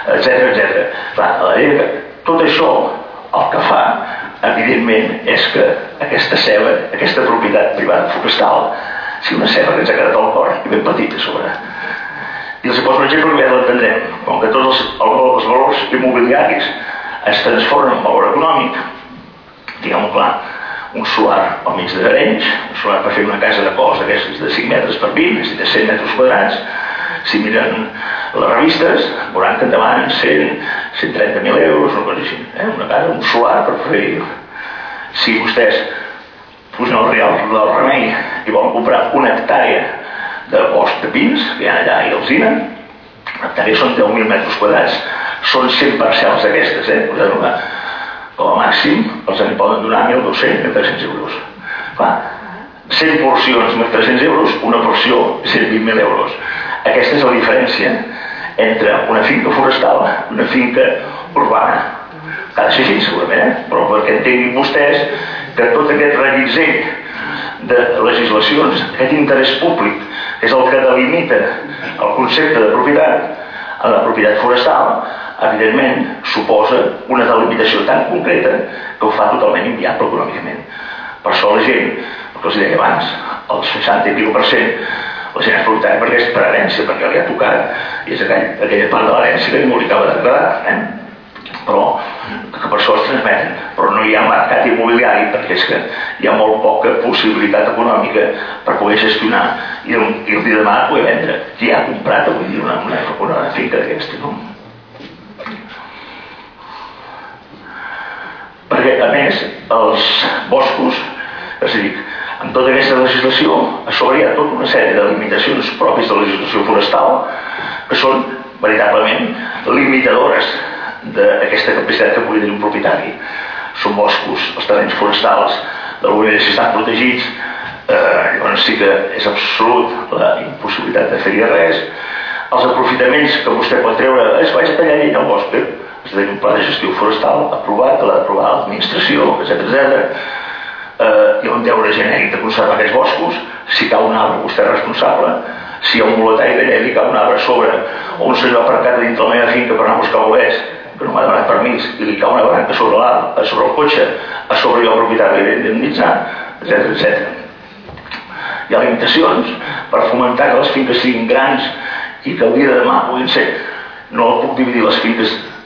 Speaker 3: etc. Tot això el que fa, evidentment, és que aquesta ceba, aquesta propietat privada forestal, sigui una ceba que ens ha quedat al cor i ben petita a sobre. I els poso un exemple que ja l'entendrem. Com que tots els valors immobiliaris es transformen en valor econòmic, diguem-ho clar, un solar al mig d'Arenys, un solar per fer una casa de cos d'aquestes de 5 metres per 20, és a dir, de 100 metres quadrats, si miren les revistes, veuran que en demanen 130.000 euros, una cosa així. Una casa, un solar per fer... Si vostès pugen al Rial del Remei i volen comprar una hectàrea de bosc de pins, que hi ha allà i alzina, una hectàrea són 10.000 metres quadrats, són 100 parcel·les d'aquestes, com a màxim els en poden donar 1.200, 1.300 euros. Clar, 100 porcions, 1.300 euros, una porció, 120.000 euros. Aquesta és la diferència entre una finca forestal i una finca urbana. Ha de ser així, segurament, però perquè entenguin vostès que tot aquest reguitzell de legislacions, aquest interès públic, és el que delimita el concepte de propietat, en la propietat forestal, evidentment, suposa una delimitació tan concreta que ho fa totalment inviable econòmicament. Per això la gent, el que els deia abans, el 60% la gent és propietària perquè és per herència, perquè li ha tocat i és aquella part de l'herència que ningú li acaba d'agradar, però que per això es transmeten. Però no hi ha mercat immobiliari perquè és que hi ha molt poca possibilitat econòmica per poder gestionar i el dia de demà poder vendre. Qui ha comprat avui dia una finca d'aquesta, no? Perquè, a més, els boscos, és a dir, amb tota aquesta legislació, a sobre hi ha tota una sèrie de limitacions pròpies de la legislació forestal que són veritablement limitadores d'aquesta capacitat que pugui tenir un propietari. Són boscos, els terrenys forestals, d'alguna manera si estan protegits, llavors sí que és absolut la impossibilitat de fer-hi res. Els aprofitaments que vostè pot treure, vaig a tallar llenya al bosc, és a dir, un pla de gestió forestal aprovat, que l'ha d'aprovar l'administració, etc. Hi ha un deure genèric de conservar aquests boscos. Si cau un arbre, vostè és responsable. Si hi ha un mulatari d'allà i cau un arbre a sobre, o un senyor aparcat dins de la meva finca per anar a buscar bolets, que no m'ha demanat permís, i li cau una branca sobre el cotxe, a sobre jo el propietari l'he d'indemnitzar, etc. Hi ha limitacions per fomentar que les finques siguin grans i que el dia de demà puguin ser. No puc dividir les finques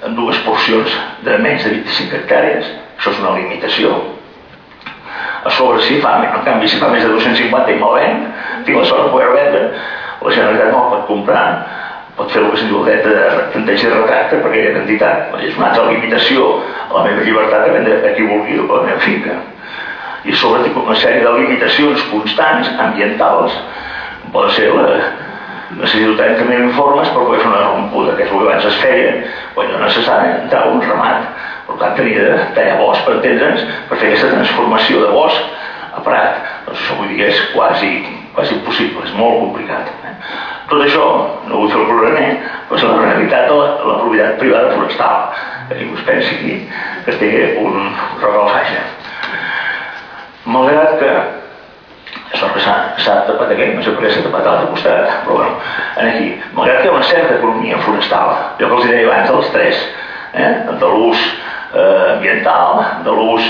Speaker 3: en dues porcions de menys de 25 hectàrees. Això és una limitació. A sobre, en canvi, si fa més de 250 i me'l venc, tinc la sort de poder vendre, la Generalitat no el pot comprar, pot fer el que se'n diu el dret de tanteig i retracte per aquella quantitat. És una altra limitació a la meva llibertat de vendre a qui vulgui la meva finca. I a sobre tinc una sèrie de limitacions constants, ambientals, pot ser necessito 30.000 informes per poder fer una rompuda, que és el que abans es feia quan no necessari entrar un ramat. Per tant, tenia de tallar bosc, per entendre'ns, per fer aquesta transformació de bosc a prat. Doncs això vull dir que és quasi impossible, és molt complicat. Tot això, no vull fer el programa, però és la realitat de la propietat privada forestal, que ningú es pensi que té un regalfatge. Malgrat que això que s'ha tapat aquí, no sé per què s'ha tapat a l'altre costat, però bueno, aquí, malgrat que hi ha una certa economia forestal, jo que els deia abans dels tres, de l'ús ambiental, de l'ús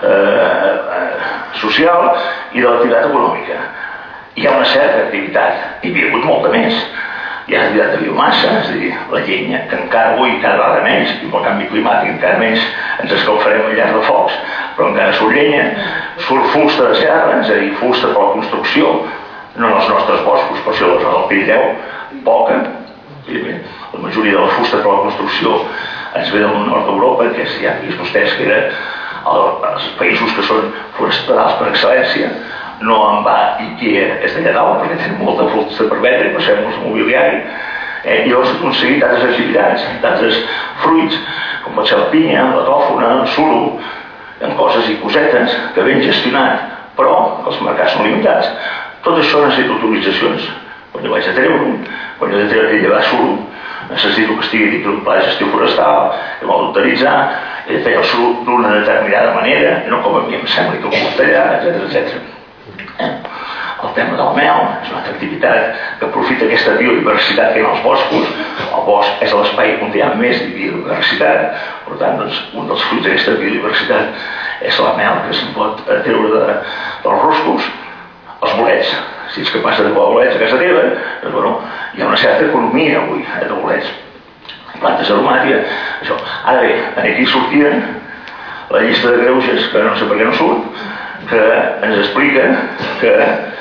Speaker 3: social i de l'activitat econòmica. Hi ha una certa activitat, i hi ha hagut molta més. Hi ha activitat de biomassa, és a dir, la llenya, que encara avui cada vegada menys, i pel canvi climàtic encara menys ens escalfarem al llarg de focs, però encara surt llenya, surt fusta de serra, és a dir, fusta per la construcció, no en els nostres boscos, però si al Pirineu, poca. La majoria de la fusta per la construcció ens ve del nord d'Europa, que ja han vist vostès que eren els països que són forestals per excel·lència. No en va IKEA és d'allà dalt, perquè tenen molta fusta per vendre, passem-nos al mobiliari. I llavors hem aconseguit d'altres activitats, d'altres fruits, com pot ser la pinya, la tòfona, el suro, hi ha coses i cosetes que ben gestionat, però que els mercats són limitats. Tot això necessita autoritzacions. Quan jo vaig a treure-ho, quan jo he de llevar suro, necessito que estigui dintre d'un pla de gestió forestal, que m'ho d'autoritzar, he de tallar el suro d'una determinada manera, no com a mi em sembla que ho puc tallar, etc. El tema del mel és una altra activitat que aprofita aquesta biodiversitat que hi ha als boscos. El bosc és l'espai on hi ha més biodiversitat, per tant, un dels fruits d'aquesta biodiversitat és la mel que se'n pot treure dels ruscos. Els bolets, si ets capaç de trobar bolets a casa teva, doncs bueno, hi ha una certa economia avui de bolets. Plantes aromàtiques, això. Ara bé, aquí sortien la llista de greuges, que no sé per què no surt, que ens explica que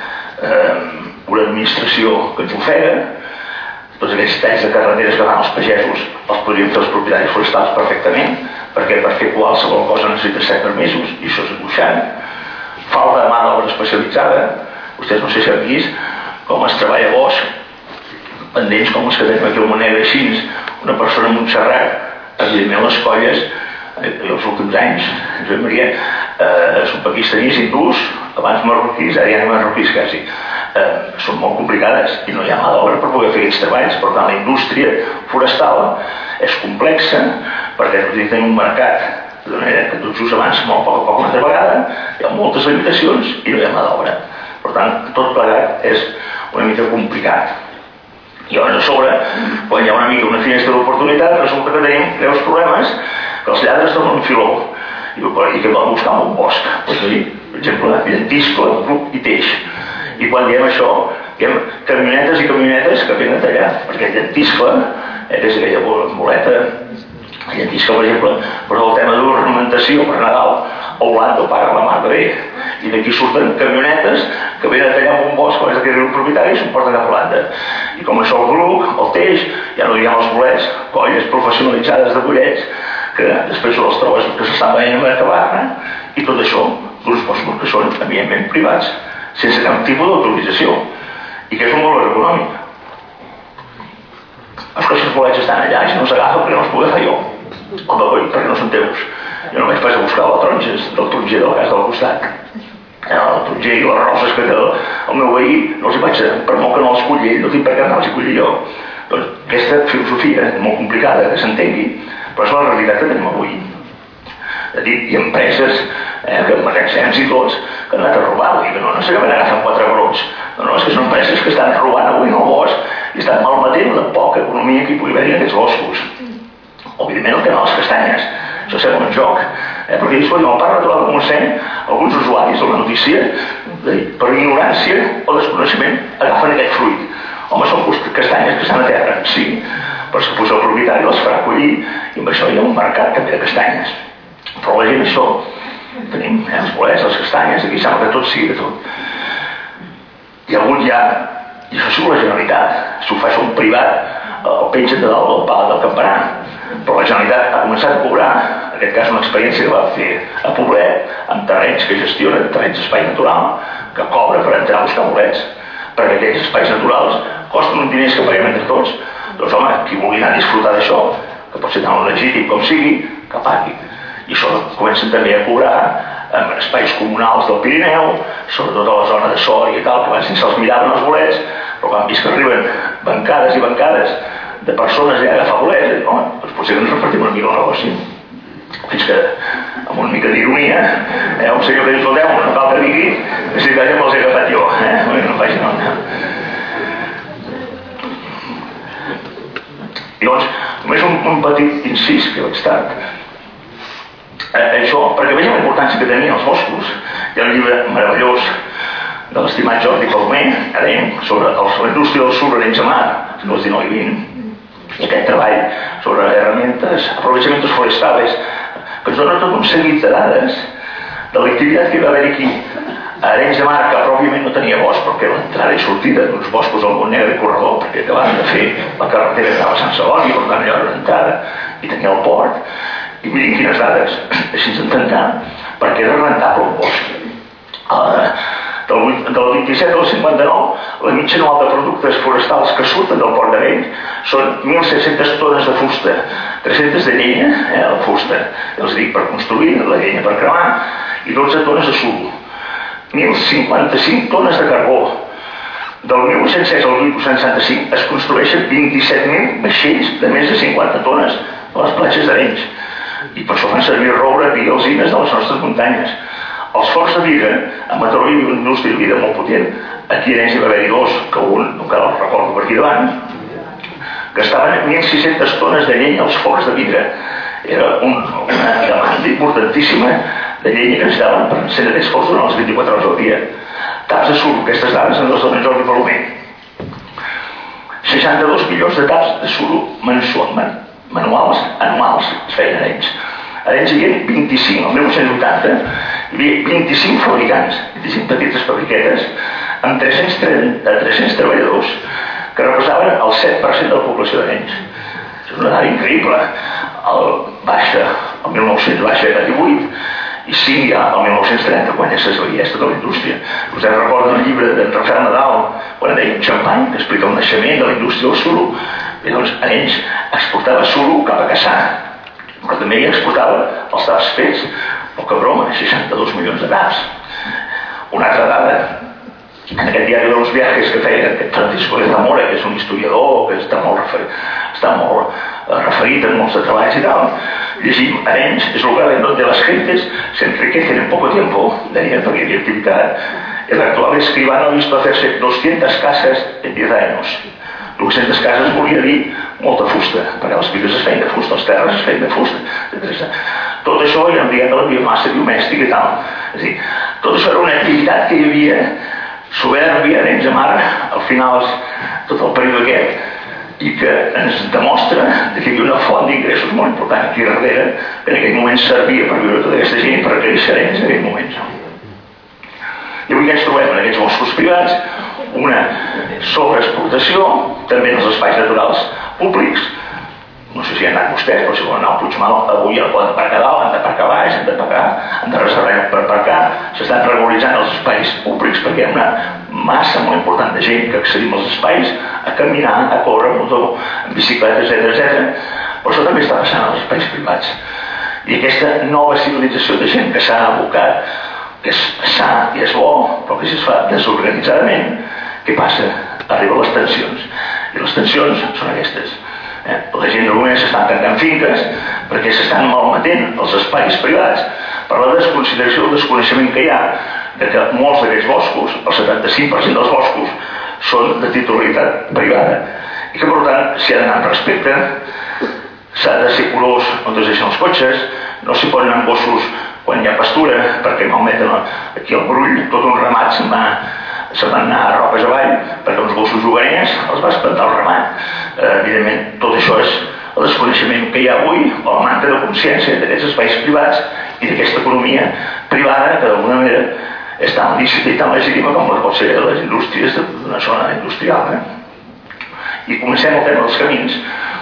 Speaker 3: una administració que ens ofega, tots aquells talls de carreteres que van als pagesos els podrien fer els propietaris forestals perfectament, perquè per fer qualsevol cosa necessita 7 permisos, i això és angoixant. Falta de mà d'obra especialitzada. Vostès no sé si han vist com es treballa bosc, pendents com els que tenim aquí al Monegre així, una persona a Montserrat, evidentment les colles, els últims anys, Josep Maria, són pakistanis, hindús, abans marroquís, ara ja no marroquís quasi. Són molt complicades i no hi ha mà d'obra per poder fer aquests treballs. Per tant, la indústria forestal és complexa perquè tenim un mercat de manera que tot just avança molt a poc una altra vegada, hi ha moltes limitacions i no hi ha mà d'obra. Per tant, tot plegat és una mica complicat. I llavors a sobre, quan hi ha una mica una finestra d'oportunitat, resulta que tenim greus problemes que els lladres donen un filó i que van buscar un bosc. Per exemple, llentiscle, ruc i teix. I quan diem això, diem camionetes i camionetes que venen d'allà, perquè el llentiscle, que és aquella boleta, el llentiscle, per exemple, però el tema d'ornamentació per Nadal, a Holanda ho paga la mar de bé. I d'aquí surten camionetes que venen d'allà amb un bosc, quan és aquell riu propietari, i se'n porten cap a Holanda. I com això el grup, el teix, ja no diguem els bolets, colles professionalitzades de bollets, que després els trobes que s'estan venint a acabar, i tot això, d'uns boscos que són, evidentment, privats, sense cap tipus d'autorització, i que és un valor econòmic. Els coixes bolets estan allà i si no s'agafa perquè no els puc agafar jo. Home, coi, perquè no són teus. Jo no vaig pas a buscar les taronges del taronger del cas del costat. El taronger i les roses que té el meu veí no els hi vaig, per molt que no els culli ell, no tinc per què no els hi culli jo. Doncs aquesta filosofia molt complicada que s'entengui, però és la realitat que tenim avui. És a dir, hi ha empreses, que magatzems i tots, que han anat a robar, vull dir que no necessàriament agafen 4 brots. No, és que són empreses que estan robant avui en el bosc i estan malmetent la poca economia que hi pugui haver en aquests boscos. Evidentment el tema de les castanyes, això sembla un joc, perquè dius, el Parc Natural de Montseny, alguns usuaris de la notícia, per ignorància o desconeixement, agafen aquest fruit. Home, són castanyes que estan a terra, sí, però si posa el propietari les farà collir i amb això hi ha un mercat també de castanyes. Però la gent això, tenim els bolets, les castanyes, aquí sembla que tot sigui de tot. Hi ha hagut ja, i això és la Generalitat, si ho fa això un privat, el pengen de dalt del pal del campanar, però la Generalitat ha començat a cobrar, en aquest cas una experiència que va fer a Poblet, amb terrenys que gestionen, terrenys d'espai natural, que cobra per entrar a buscar bolets, perquè aquests espais naturals costen uns diners que paguem entre tots. Doncs home, qui vulgui anar a disfrutar d'això, que pot ser tan legítim com sigui, que pagui. I això comencen també a cobrar en espais comunals del Pirineu, sobretot a la zona de Sòria i tal, que abans ni se'ls miraven els bolets, però quan vist que arriben bancades i bancades de persones allà a agafar bolets, home, doncs potser que ens repartim una mica el negoci. Fins que, amb una mica d'ironia, un senyor que diu, escolteu, no cal que digui, que si que me'ls he agafat jo, no faig no. I doncs, només un petit incís que vaig tard. Això, perquè vegem la importància que tenien els boscos, hi ha un llibre meravellós de l'estimat Jordi Palmer, sobre la indústria del sucre d'Arenys de Mar, segles XIX i XX, i aquest treball sobre aprovechamientos forestales, que ens dona tot un seguit de dades de l'activitat que va haver aquí a Arenys de Mar, que pròpiament no tenia bosc, perquè l'entrada i sortida d'uns boscos al Montnegre i Corredor, perquè acabaven de fer la carretera que anava a Sant Celoni, per tant allò era l'entrada, i tenia el port, i mirin quines dades, així intentar, perquè era rentable el bosc. Del 27 al 59, la mitja anual de productes forestals que surten del port d'Arenys són 1.700 tones de fusta, 300 de llenya, la fusta, els dic per construir, la llenya per cremar, i 12 tones de suro, 1.055 tones de carbó. Del 1806 al 1865 es construeixen 27.000 vaixells de més de 50 tones a les platges d'Arenys, i per això fan servir roure i alzines de les nostres muntanyes. Els forts de vidre, a Mataró hi havia una indústria de vidre molt potent, aquí a Arenys hi va haver-hi dos, que un, encara el recordo per aquí davant, gastaven 1.600 tones de llenya als forts de vidre. Era una demanda importantíssima de llenya que necessitaven per encendre aquests forts durant les 24 hores al dia. Taps de suro, aquestes dades en les dones Jordi Palmer. 62 milions de taps de suro manuals, anuals, es feien a Arenys. A Arenys hi havia 25, el 1880, hi havia 25 fabricants, 25 petites fabriquetes, amb 300 treballadors, que representaven el 7% de la població d'Arenys. És una dada increïble. El 1900 baixa a 18, i 5 ja al 1930, quan ja s'esvaïa tota la indústria. Vostès recorden el llibre d'en Rafael Nadal, quan deia un xampany, que explica el naixement de la indústria del suro. I doncs Arenys exportava suro cap a Cassà, però també hi exportava els taps fets, poca broma, 62 milions de taps. Una altra dada, en aquest diari de los viajes que feia aquest Francisco de Zamora, que és un historiador que està molt referit en molts de treballs i tal, llegim: Arenys es lugar en donde las gentes se enriquecen en poco tiempo, deia, perquè hi havia activitat. El actual escribano ha visto hacerse 200 casas en 10 años. 200 cases volia dir molta fusta, perquè les piles es feien de fusta, les terres es feien de fusta. Tot això ja hem dit de la biomassa domèstica i tal. És a dir, tot això era una activitat que hi havia soberbia a Arenys de Mar, al final tot el període aquest, i que ens demostra que hi havia una font d'ingressos molt important aquí darrere, que en aquell moment servia per viure tota aquesta gent i per créixer Arenys en aquell moment. I avui ens trobem en aquests boscos privats una sobreexplotació, també en els espais naturals públics. No sé si han anat vostès, però si volen anar al Puigmal, avui ja no poden aparcar dalt, han d'aparcar baix, han de reservar per aparcar. S'estan regularitzant els espais públics perquè hi ha una massa molt important de gent que accedim als espais a caminar, a córrer, a motor, en bicicleta, etc. Però això també està passant als espais privats. I aquesta nova civilització de gent que s'ha abocat, que és sa i és bo, però que si es fa desorganitzadament, què passa? Arriben les tensions. I les tensions són aquestes. La gent només s'estan tancant finques perquè s'estan malmetent els espais privats per la desconsideració, el desconeixement que hi ha de que molts d'aquests boscos, el 75% dels boscos, són de titularitat privada i que per tant s'hi ha d'anar amb respecte, s'ha de ser curós on es deixen els cotxes, no s'hi poden anar gossos quan hi ha pastura perquè malmeten aquí al Brull, tot un ramat se'n va se'n van anar a ropes avall perquè uns gossos juganers els va espantar el ramat. Evidentment, tot això és el desconeixement que hi ha avui, o la manca de consciència d'aquests espais privats i d'aquesta economia privada que d'alguna manera és tan lícita i tan legítima com pot ser les indústries d'una zona industrial. I comencem el tema dels camins,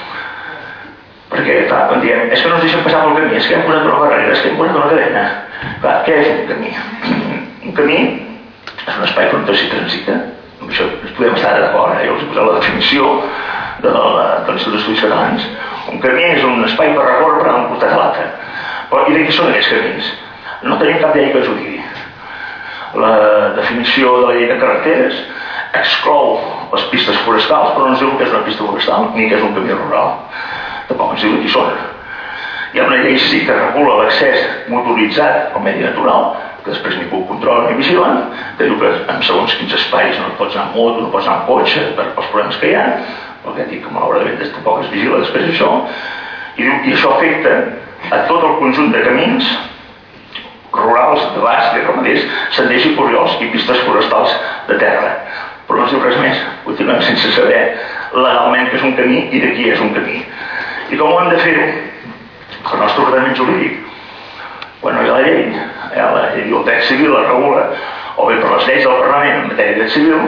Speaker 3: perquè, clar, quan diem és que no ens deixen passar pel camí, és que hem posat una barrera, és que hem posat una cadena. Clar, què és un camí? Un camí és un espai on s'hi transita, amb això podem estar d'acord, jo us he posat la definició de l'Institut d'Estudis Catalans. Un camí és un espai per recórrer per d'un costat a l'altre. I de qui són aquests camins? No tenim cap llei que ens ho digui. La definició de la llei de carreteres exclou les pistes forestals, però no ens diu que és una pista forestal ni que és un camí rural. Tampoc ens diu qui són. Hi ha una llei sí que regula l'accés motoritzat al medi natural, que després ningú controla ni vigilen, que diu que en segons quins espais no pots anar amb moto, no pots anar amb cotxe pels problemes que hi ha, perquè dic que malauradament tampoc es vigila després això, i diu que això afecta a tot el conjunt de camins rurals, de bast i ramaders, senders i corriols i pistes forestals de terra. Però no es diu res més. Continuem sense saber legalment què és un camí i de qui és un camí. I com ho hem de fer-ho? El nostre ordenament jurídic, quan no hi ha la llei el dret civil es regula, o bé per les lleis del Parlament en matèria de dret civil,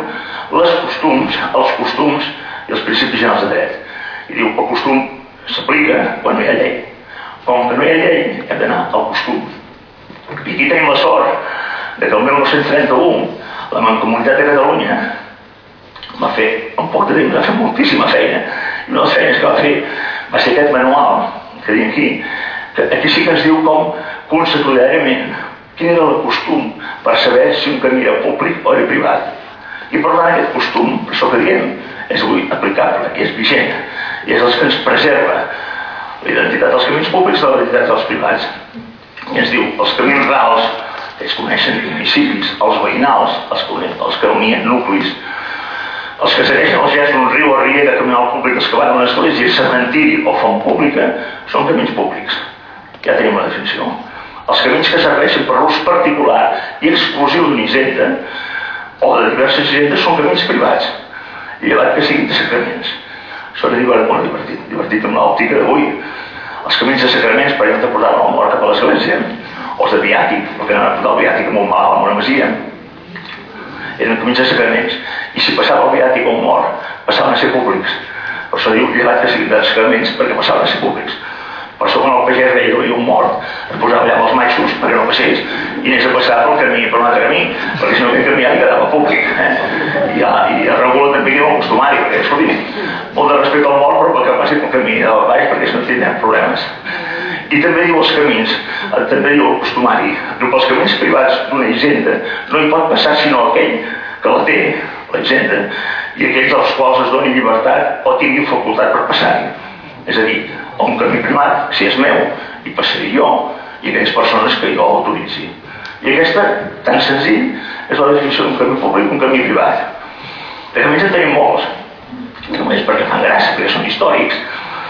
Speaker 3: els costums i els principis generals de dret. I diu que el costum s'aplica quan no hi ha llei. Com que no hi ha llei, hem d'anar al costum. I aquí tenim la sort que el 1931 la Mancomunitat de Catalunya va fer, en poc de temps, va fer moltíssima feina. I una de les feines que va fer va ser aquest manual que diu aquí, que aquí sí que ens diu com constitucionalment quin era el costum per saber si un camí era públic o era privat. I per tant aquest costum, per això que diem, és avui aplicable, que és vigent, i és el que ens preserva la identitat dels camins públics de la identitat dels privats. I ens diu, els camins rals, que es coneixen municipis, els veïnals, els que unien nuclis, els que segueixen els gestos d'un riu o riera, caminal públic excavat en una església, cementiri o font pública, són camins públics. Ja tenim la definició. Els camins que serveixen per l'ús particular i exclusiu d'una hisenda o de diverses hisendes són camins privats, llevat que siguin de sacraments. Això era divertit amb l'òptica d'avui. Els camins de sacraments, per exemple, portaven el mort cap a l'església, o els de viàtic, perquè anaven a portar el viàtic amb un malalt en una masia. Eren camins de sacraments. I si passava el viàtic o un mort, passaven a ser públics. Per això diu llevat que siguin de sacraments, perquè passaven a ser públics. Per això quan el pagès veia que hi havia un mort, es posava allà amb els matxos perquè no passés i anés a passar pel camí, per un altre camí, perquè si no aquell camí ja li quedava públic. I es regula també que és molt costumari, perquè escolti, molt de respecte al mort, però perquè passi pel camí de baix, perquè si no tindrem problemes. I també diu els camins, també diu el costumari, diu que els camins privats d'una hisenda no hi pot passar sinó aquell que la té, la hisenda, i aquells als quals es doni llibertat o tingui facultat per passar-hi. És a dir, un camí privat, si és meu, hi passaré jo i aquelles persones que jo autoritzi. I aquesta, tan senzill, és la definició d'un camí públic, un camí privat. De camins en tenim molts, només perquè fan gràcia, perquè són històrics.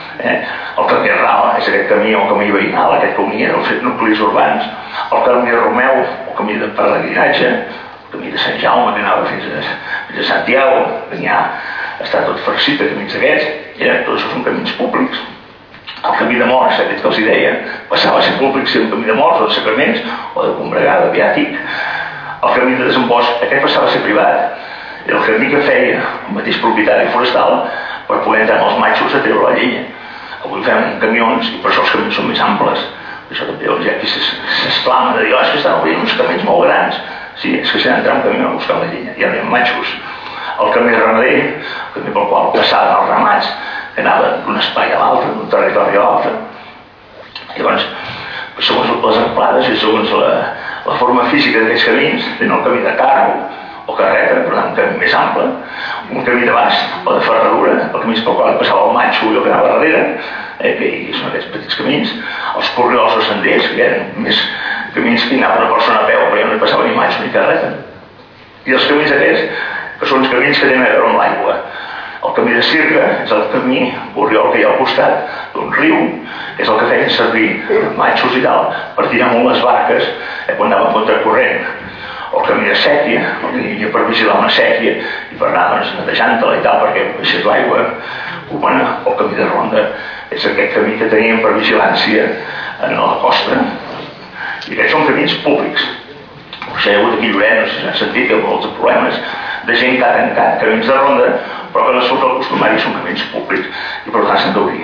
Speaker 3: El camí ral és aquest camí, el camí veïnal, aquest que unia els nuclis urbans, el camí Romeu, el camí de pelegrinatge, el camí de Sant Jaume, que anava fins a Santiago, que ja està tot farcit de camins d'aquests, tots això són camins públics. El camí de morts, aquest que els deia, passava a ser públic si era un camí de morts o de sacraments o de combregar, de viàtic. El camí de desembosc, aquest passava a ser privat. Era el camí que feia el mateix propietari forestal per poder entrar amb els matxos a treure la llenya. Avui fem camions i per això els camions són més amples. Per això també hi ha qui s'exclama de dir és que estan obrint uns camins molt grans. Sí, és que s'ha d'entrar un camió a buscar la llenya. Ja hi ha matxos. El camí ramader, el camí pel qual passaven els ramats, que anava d'un espai a l'altre, d'un territori a l'altre. Llavors, segons les amplades i segons la forma física d'aquests camins, tenen el camí de carro o carreta, per tant, un camí més ample, un camí de bast o de ferradura, el camí pel qual passava el matxo i el que anava darrere, que són aquests petits camins, els corriols o senders, que eren més camins que anava una persona a peu, però ja no hi passava ni matxo ni carreta. I els camins aquests, que són uns camins que tenen a veure amb l'aigua. El camí de Circa és el camí corriol que hi ha al costat d'un riu, que és el que feien servir matxos i tal per tirar molt les barques quan anaven contracorrent. o el camí de sèquia, el que hi havia per vigilar una sèquia i per anar netejant-la i tal perquè baixés l'aigua, o el camí de ronda és aquest camí que teníem per vigilància a la costa, i aquests són camins públics. Potser hi ha hagut aquí a Lloret, no sé si han sentit que hi ha molts problemes de gent que ha tancat camins de ronda, però que no surt el costumari són camins públics i per tant s'han d'obrir.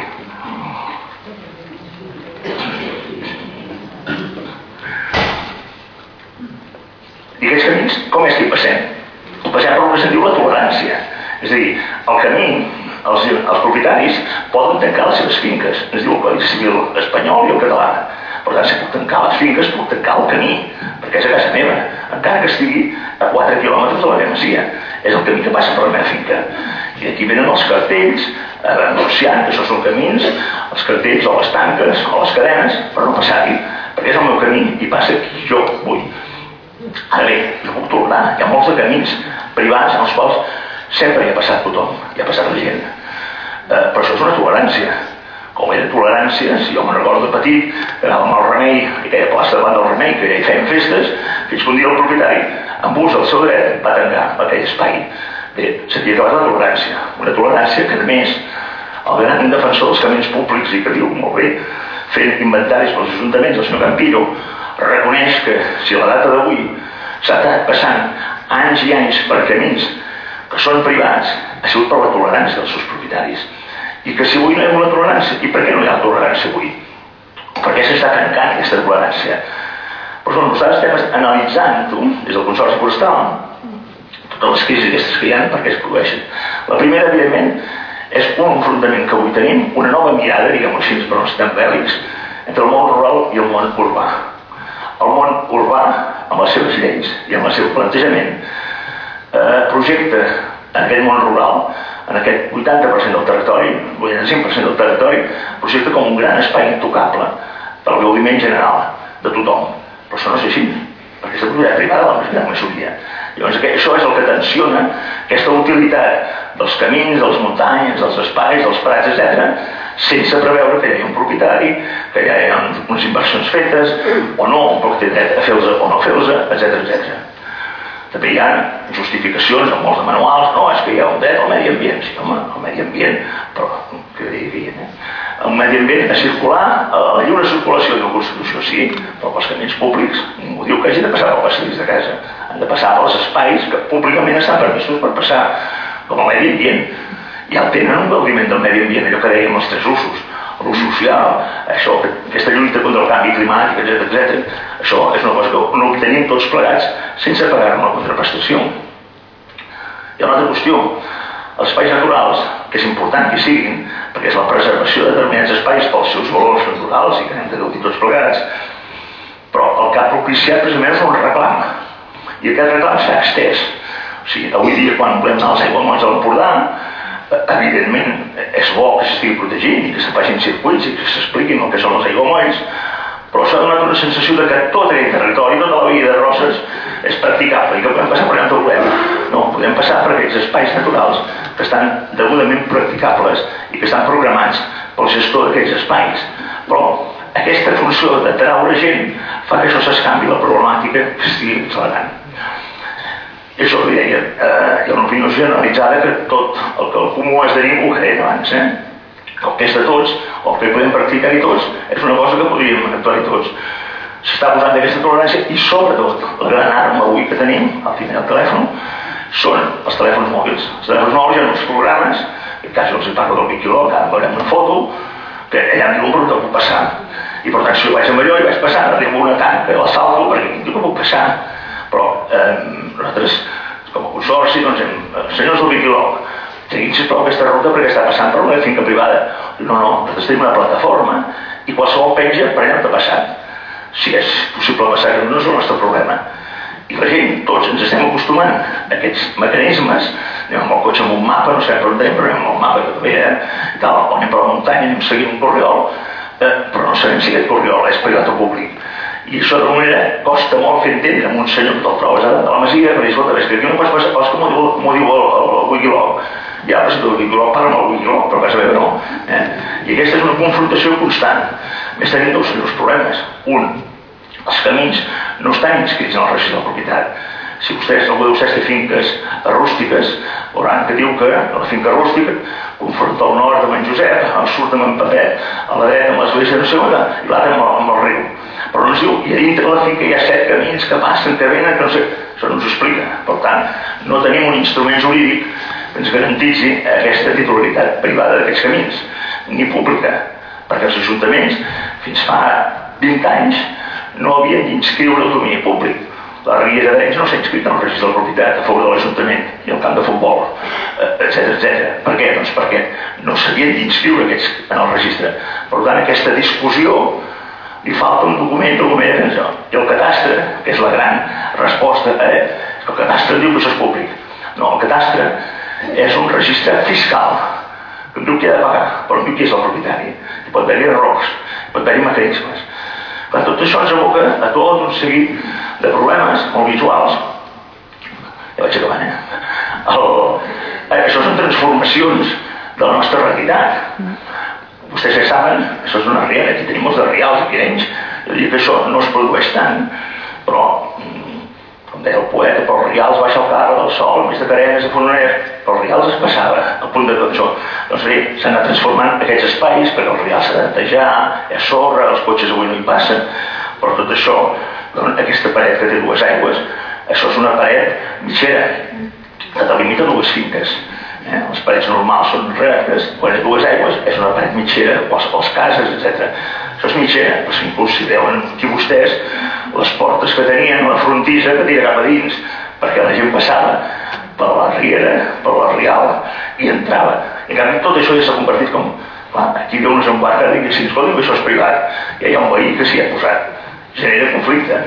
Speaker 3: I aquests camins, com és que hi passem? Hi passem per el que se'n diu la tolerància. És a dir, el camí, els propietaris poden tancar les seves finques. Es diu el Codi Civil espanyol i el català. Per tant, si puc tancar les finques, puc tancar el camí, perquè és a casa meva, encara que estigui a 4 quilòmetres de la meva masia. És el camí que passa per la meva finca. I aquí venen els cartells anunciant que això són camins, els cartells o les tanques o les cadenes, per no passar-hi, perquè és el meu camí i passa qui jo vull. Ara bé, jo puc tolerar, hi ha molts de camins privats en els quals sempre hi ha passat tothom, hi ha passat la gent. Però això és una tolerància. Com era tolerància, si jo me'n recordo de petit, que anàvem al Remei, i aquella plaça davant del Remei, que ja hi fèiem festes, fins que un dia el propietari, amb ús del seu dret, va tancar aquell espai. Bé, s'havia acabat la tolerància. Una tolerància que, a més, el gran defensor dels camins públics, i que diu molt bé, fent inventaris pels ajuntaments, el senyor Campillo, reconeix que si a la data d'avui s'ha estat passant anys i anys per camins que són privats, ha sigut per la tolerància dels seus propietaris. I que si avui no hi ha una tolerància, i per què no hi ha tolerància avui? Per què s'està tancant aquesta tolerància? Però nosaltres estem analitzant-ho des del Consorci Forestal, totes les crisis aquestes que hi ha, per què es produeixen. La primera, evidentment, és un enfrontament que avui tenim, una nova mirada, diguem-ho així, però no estem bèl·lics, entre el món rural i el món urbà. El món urbà, amb les seves lleis i amb el seu plantejament, projecta en aquest món rural, en aquest 80% del territori, 85% del territori, projecta com un gran espai intocable pel gaudiment general de tothom. Però això no és així, perquè és de propietat privada la majoria. Llavors això és el que tensiona aquesta utilitat dels camins, de les muntanyes, dels espais, dels prats, etc., sense preveure que hi ha un propietari, que hi ha unes inversions fetes, o no, però que té dret a fer-los o no fer-los, etc. També hi ha justificacions en molts de manuals, no, és que hi ha un dret al medi ambient. Sí, home, al medi ambient, però què diria, el medi ambient a circular, a la lliure circulació de la Constitució, sí, però pels camins públics ningú diu que hagi de passar pel passadís de casa, han de passar pels espais que públicament estan permisos per passar, com el medi ambient. Ja tenen un gaudiment del medi ambient, allò que dèiem els 3 usos, l'ús social, això, aquesta lluita contra el canvi climàtic, etc. Això és una cosa que no obtenim tots plegats sense pagar-ne la contraprestació. Hi ha una altra qüestió, els espais naturals, que és important que siguin, perquè és la preservació de determinats espais pels seus valors naturals i que n'hem de gaudir tots plegats, però el que ha propiciat precisament és un reclam, i aquest reclam s'ha extès. O sigui, avui dia quan volem anar als aiguamolls de l'Empordà, evidentment és bo que s'estigui protegint i que se facin circuits i que s'expliquin el que són els aiguamolls, però s'ha donat una sensació de que tot aquell territori, tota la vida de Roses és practicable i que podem passar per allà on volem. No, podem passar per aquells espais naturals que estan degudament practicables i que estan programats pel gestor d'aquells espais. Però aquesta funció de traure gent fa que això s'escanvi la problemàtica que estigui accelerant. I això li deia, hi ha una opinió generalitzada que tot el que el comú és de ningú, que deia abans, el que és de tots, o el que podem practicar-hi tots, és una cosa que podríem actuar-hi tots. S'està posant d'aquesta tolerància i sobretot la gran arma avui que tenim, al final del telèfon, són els telèfons mòbils. Els telèfons mòbils hi ha uns programes, en cas jo els parlo del Wikiloc, ara veurem una foto, que allà em diuen per on puc passar. I per tant, si jo vaig amb allò i vaig passar, arribo una tanca, la salto perquè diu que puc passar. Però nosaltres, com a consorci, doncs, senyors del Wikiloc, seguim, sisplau, aquesta ruta perquè està passant per una finca privada. No, nosaltres tenim una plataforma i qualsevol penja per allà on ha passat. Si és possible passar, no és el nostre problema. I la gent, tots ens estem acostumant a aquests mecanismes. Anem amb el cotxe amb un mapa, no sabem per on anem, però anem amb el mapa que també i tal, o anem per la muntanya, anem seguint un corriol, però no sabem si aquest corriol és privat o públic. I això d'alguna manera costa molt fer entendre amb un senyor que te'l trobes a la masia, perquè escolta, és que aquí no pots passar, és com m'ho diu el Wikiloc. Ja, però si el Wikiloc parla amb el Wikiloc, però a casa meva no. I aquesta és una confrontació constant. Més tenim dos problemes. Un, Els camins no estan inscrits en el registre de la propietat. Si algú de vostès té finques rústiques, veuran que diu que la finca rústica confronta al nord amb en Josep, al sud amb en Pepet, a la dreta amb l'església no sé on, i l'altre amb el riu. Però no es diu, i a dintre de la finca hi ha 7 camins que passen, que venen, que no sé... Això no ens ho explica. Per tant, no tenim un instrument jurídic que ens garantitzi aquesta titularitat privada d'aquests camins, ni pública, perquè els ajuntaments, fins fa 20 anys, no havien d'inscriure el domini públic. La Riera d'Arenys no s'ha inscrit en el registre de la propietat a favor de l'Ajuntament i el camp de futbol, etc. Per què? Doncs perquè no s'havien d'inscriure aquests en el registre. Per tant, aquesta discussió li falta un document de pensió. I el catastre, que és la gran resposta a... El catastre diu que això és públic. No, el catastre és un registre fiscal que em diu qui ha de pagar, però em diu qui és el propietari. Hi pot haver-hi errors, hi pot haver-hi mecanismes. Quan tot això ens aboca a tot un seguit de problemes molt visuals. Ja vaig acabant, Això són transformacions de la nostra realitat. Vostès ja saben, això és una riera, aquí tenim molts de rials, aquí Arenys. Jo dic que això no es produeix tant, però, com deia el poeta, pels rials baixa el carro del sol, més de carenes a Fononers, pels rials es passava, al punt de tot això. Doncs bé, s'han anat transformant aquests espais, perquè els rials s'ha de netejar, hi ha sorra, els cotxes avui no hi passen, però tot això, doncs, aquesta paret que té 2 aigües, això és una paret mitgera, que delimita 2 finques. Les parets normals són rectes, quan hi ha 2 aigües és una paret mitgera, o les cases, etc. Això és mitgera, però inclús si veuen aquí vostès les portes que tenien, la frontissa que tira cap a dins, perquè la gent passava per la riera, per la rial, i entrava. I en canvi tot això ja s'ha convertit com... Clar, aquí ve unes embarques i diuen, escolta, això és privat. Ja hi ha un veí que s'hi ha posat. Genera conflicte.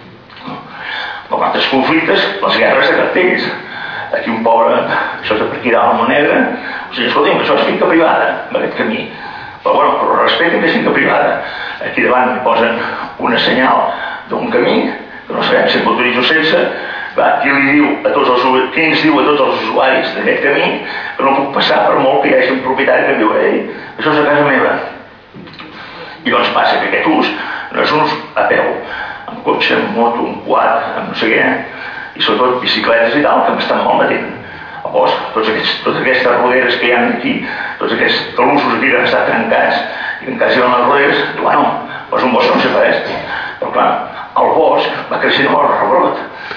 Speaker 3: Com altres conflictes, les guerres de cartells. Aquí un pobre, això és de per aquí dalt la moneda, o sigui, escolta'm, això és finca privada, en aquest camí. Però bueno, però respecte que és finca privada. Aquí davant hi posen una senyal d'un camí, que no sabem si m'autoritzo o sense, qui ens diu a tots els usuaris d'aquest camí que no puc passar per molt que hi hagi un propietari que em diu, ei, això és a casa meva. I doncs passa que aquest ús no és un ús a peu, amb cotxe, amb moto, amb quad, amb no sé què, i sobretot bicicletes i tal, que m'estan malmetent. Llavors, totes aquestes roderes que hi ha aquí, tots aquests talussos aquí que han estat trencats i que encara hi ha les roderes, bueno, doncs un bosc no sé res. Però clar, el bosc va creixent amb el rebrot.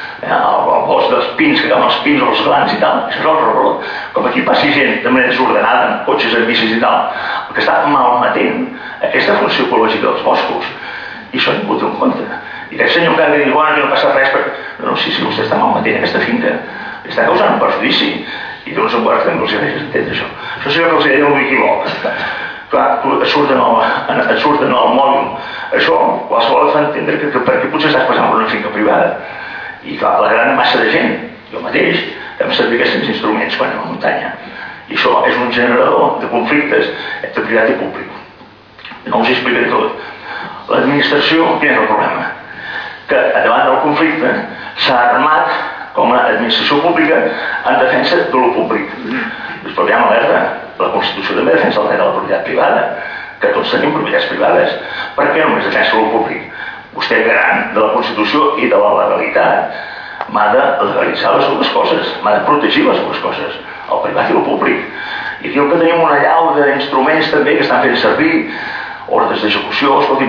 Speaker 3: El bosc dels pins, que acaben els pins o els glans i tal, això és el rebrot. Com aquí passi gent de manera desordenada, amb cotxes, amb bicis i tal, el que està malmetent aquesta funció ecològica dels boscos. I això ningú té en compte. I aquest senyor que diu, bueno, no passa res, perquè... No, sí, vostè està malmetent aquesta finca. Està causant un perjudici. I té uns embarcs que no els deixes entendre això. Això és allò que els deia el Wikiloc. Clar, et surten al mòbil. Això, qualsevol et fa entendre que perquè potser estàs passant per una finca privada. I clar, la gran massa de gent, jo mateix, hem servit aquests instruments quan anem a la muntanya. I això és un generador de conflictes entre privat i públic. No us hi explicaré tot. L'administració, quin és el problema? Que davant del conflicte s'ha armat com a administració pública en defensa de lo públic. Després ja m'alerta, la Constitució també defensa el dret a la propietat privada, que tots tenim propietats privades. Per què només defensa lo públic? Vostè, garant de la Constitució i de la legalitat, m'ha de legalitzar les dues coses, m'ha de protegir les dues coses, el privat i el públic. I aquí el que tenim una llau d'instruments també que estan fent servir, ordres d'execució, escolti'm,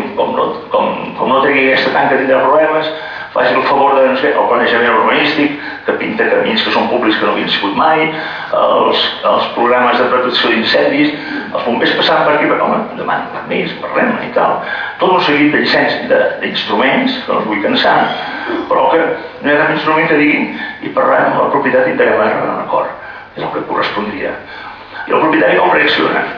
Speaker 3: com no tregui aquesta tanca tindrà problemes, faci el favor de el planejament urbanístic, que pinta camins que són públics que no havien sigut mai, els programes de protecció d'incendis, els bombers passant per aquí, home, demanen permís, parlem-ne i tal. Tot un seguit de llicències d'instruments, que no els vull cansar, però que no hi ha cap instrument que diguin i parlem amb la propietat i integrem un acord. És el que correspondria. I el propietari com reacciona?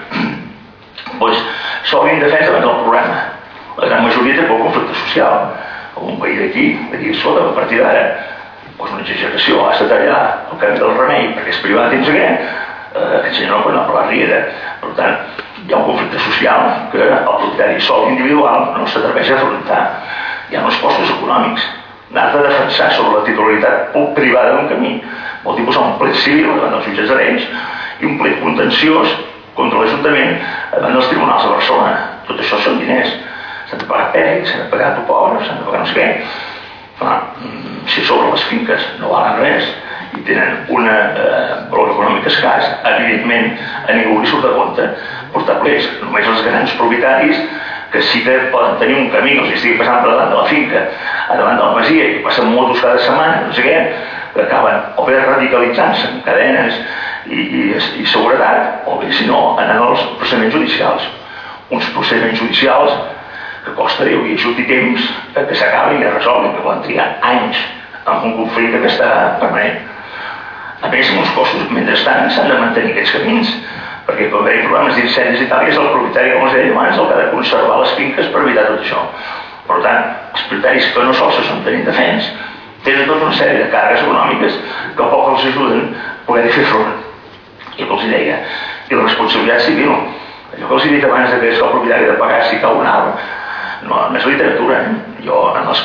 Speaker 3: Doncs s'obre en defensa davant del problema. La gran majoria té poc conflicte social. Un veí d'aquí va dir, escolta, a partir d'ara, doncs una exageració, has de tallar el camí del remei perquè és privat i no sé què, aquest senyor no pot anar per la riera. Per tant, hi ha un conflicte social que el propietari sol individual no s'atreveix a afrontar. Hi ha uns costos econòmics. Anar de defensar sobre la titularitat privada d'un camí vol dir posar un plet civil davant dels jutges d'Arenys i un plet contenciós contra l'Ajuntament davant dels tribunals de Barcelona. Tot això són diners. S'han de pagar peris, crèdit, s'han de pagar topògrafs, s'han de pagar no sé què. Si sobre les finques no valen res i tenen un valor econòmic escàs, evidentment a ningú li surt de compte portar plets. Només els grans propietaris que sí que poden tenir un camí, no sé si estigui passant per davant de la finca, a davant de la masia, i passen motos cada setmana, no sé què, que acaben o bé radicalitzant-se en cadenes i seguretat, o bé, si no, anant als procediments judicials. Uns procediments judicials que costa Déu i ajut i temps que s'acabin i es resolguin, que poden trigar anys en un conflicte que està permanent. A més, amb uns costos, mentrestant, s'han de mantenir aquests camins, perquè quan hi ha problemes d'incendis i tal, és el propietari, com us deia abans, el que ha de conservar les finques per evitar tot això. Per tant, els propietaris que no sols se són tenint defens, tenen tota una sèrie de càrregues econòmiques que poc els ajuden a poder fer front. I el que els deia, i la responsabilitat civil, allò que els he dit abans que és el propietari de pagar si cau un arbre, no és literatura. Jo,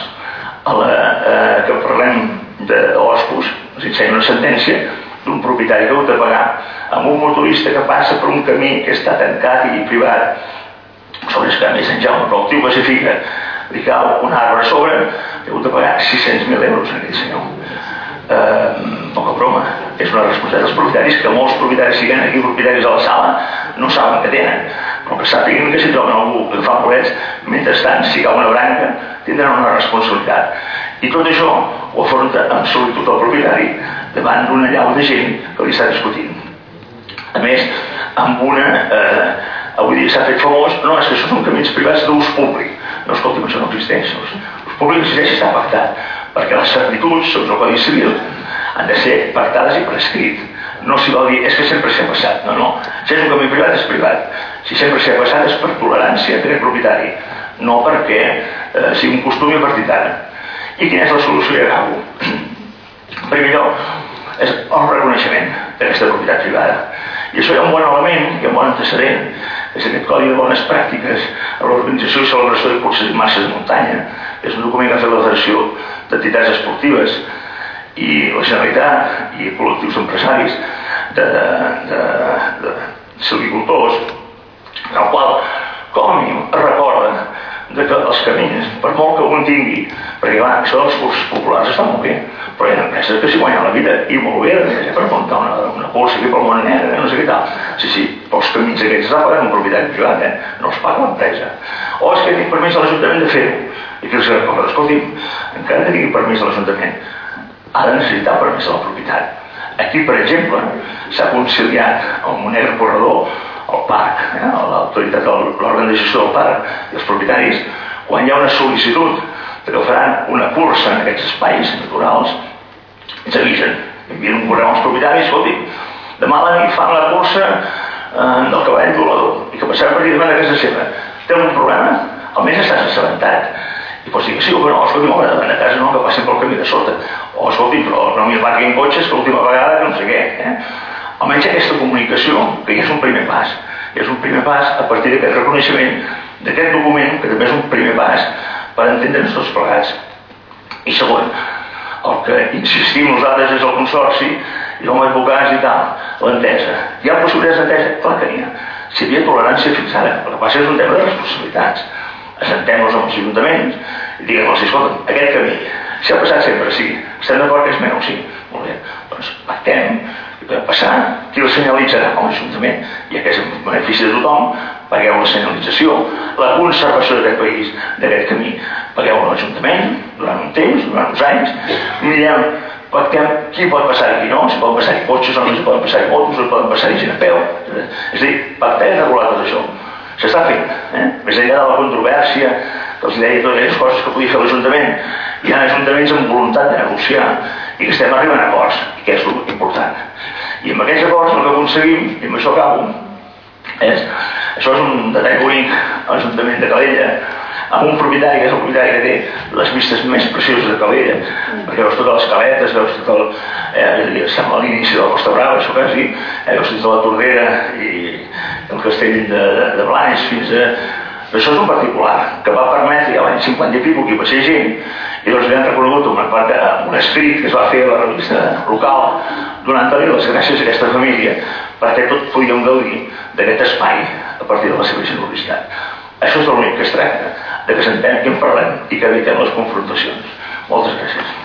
Speaker 3: que parlem d'Oscos, us ensenyo una sentència d'un propietari que ha hagut de pagar amb un motorista que passa per un camí que està tancat i privat sobre el camí de Sant Jaume, però el tio pacifica, li cau un arbre a sobre, ha hagut de pagar 600.000 euros a aquell senyor. Poca broma, és una responsabilitat dels propietaris, que molts propietaris, siguin aquí propietaris a la sala, no saben que tenen, però que sàpiguen que si troben algú que fa bolets, mentrestant, si cau una branca, tindran una responsabilitat. I tot això ho afronta amb solitud el propietari davant d'una llau de gent que li està discutint. A més, amb una... avui dia s'ha fet famós, no, és que això són camins privats d'ús públic. No, escolti'm, això no existeix. L'ús públic existeix i està pactat, perquè les servituds, segons el Codi Civil, han de ser pactades i per escrit. No s'hi vol dir, és que sempre s'ha passat. No, no. Si és un camí privat, és privat. Si sempre s'ha passat, és per tolerància d'aquest propietari, no perquè sigui un costum i partit ara. I quina és la solució? I acabo. En primer lloc, és el reconeixement d'aquesta propietat privada. I això hi ha un bon element, hi ha un bon antecedent, és aquest codi de bones pràctiques a l'organització i celebració de curses i marxes de muntanya. És un document que ha fet la Federació d'Entitats Esportives i la Generalitat i col·lectius empresaris de silvicultors, en el qual, com a mínim, es recorda que els camins, per molt que un tingui, perquè clar, això dels cursos populars està molt bé, però hi ha empreses que s'hi guanyen la vida i molt bé, per muntar una cursa aquí pel món negre, no sé què tal. Sí, però els camins aquests es paguen un propietari privat, no els paga l'empresa. O és que tinc permís de l'Ajuntament de fer-ho. I que els recorda, escolti'm, encara que tingui permís de l'Ajuntament, ha de necessitar permís de la propietat. Aquí, per exemple, s'ha conciliat el Moner Corredor, el parc, l'autoritat, l'organització del parc i els propietaris, quan hi ha una sol·licitud que faran una cursa en aquests espais naturals, ens avisen, envien un correu als propietaris, escolti, demà a la nit fan la cursa del cavall volador i que passarà per aquí davant de casa seva. Té un problema? Almenys estàs assabentat. I pots dir que sí o que no, escolti, home, davant de casa no, que passin pel camí de sota. O escolti, però no m'hi aparquin cotxes que l'última vegada que no sé què. Almenys aquesta comunicació, que ja és un primer pas. Ja és un primer pas a partir d'aquest reconeixement d'aquest document, que també és un primer pas per entendre'ns tots plegats. I segon, el que insistim nosaltres és el consorci i com a advocats i tal, l'entesa. Hi ha possibilitats d'entesa? Clar que n'hi ha. Si hi havia tolerància fins ara, el que passa és un tema de responsabilitats. Assentem-nos amb els ajuntaments i diguem-los, escolta, aquest camí, si ha passat sempre, sí, estem d'acord que és meu, sí, molt bé, doncs pactem, i podem passar, qui el senyalitzarà? L'Ajuntament, i aquest és el benefici de tothom, pagueu la senyalització, la conservació d'aquest país, d'aquest camí, pagueu a l'Ajuntament durant un temps, durant uns anys, mirem, pactem qui pot passar i qui no, si poden passar-hi cotxes o no, si poden passar-hi motos, o poden passar-hi gent a peu, és a dir, pactar i regular tot això. S'està fent, més enllà de la controvèrsia que els deia totes les coses que podia fer l'Ajuntament. Hi ha ajuntaments amb voluntat de negociar i que estem arribant a acords, i que és important. I amb aquests acords el que aconseguim, i amb això acabo, això és un detall bonic a l'Ajuntament de Calella, amb un propietari que és el propietari que té les vistes més precioses de Calella, perquè veus totes les caletes, veus tot sembla l'inici de la Costa Brava, això quasi, veus des de la Tordera i el castell de Blanes fins a... Però això és un particular que va permetre ja l'any 50 i pico que hi passés gent i doncs li han reconegut un escrit que es va fer a la revista local donant-li les gràcies a aquesta família perquè tot podíem gaudir d'aquest espai a partir de la seva generositat. Això és l'únic que es tracta, de que s'entén que en parlem i que evitem les confrontacions. Moltes gràcies.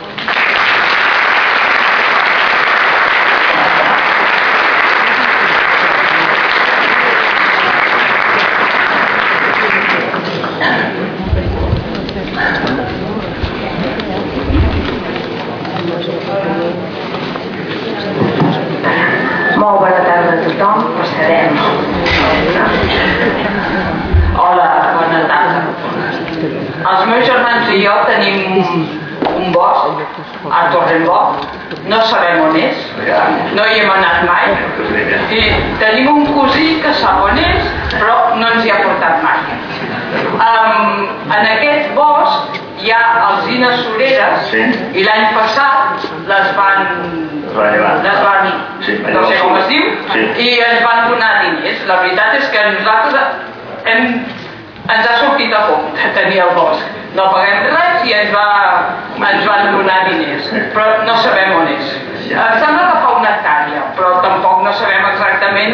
Speaker 1: Molt bona tarda a tothom, passarem. Hola, bona tarda. Els meus germans i jo tenim un bosc a Torrembó, no sabem on és, no hi hem anat mai, i tenim un cosí que sap on és, però no ens hi ha portat mai. En aquest bosc hi ha alzines sureres i l'any passat les van, no sé com es diu, i ens van donar diners. La veritat és que nosaltres ens ha sortit a compte tenir el bosc. No paguem res i ens van donar diners, però no sabem on és. Sembla que fa una hectàrea, però tampoc no sabem exactament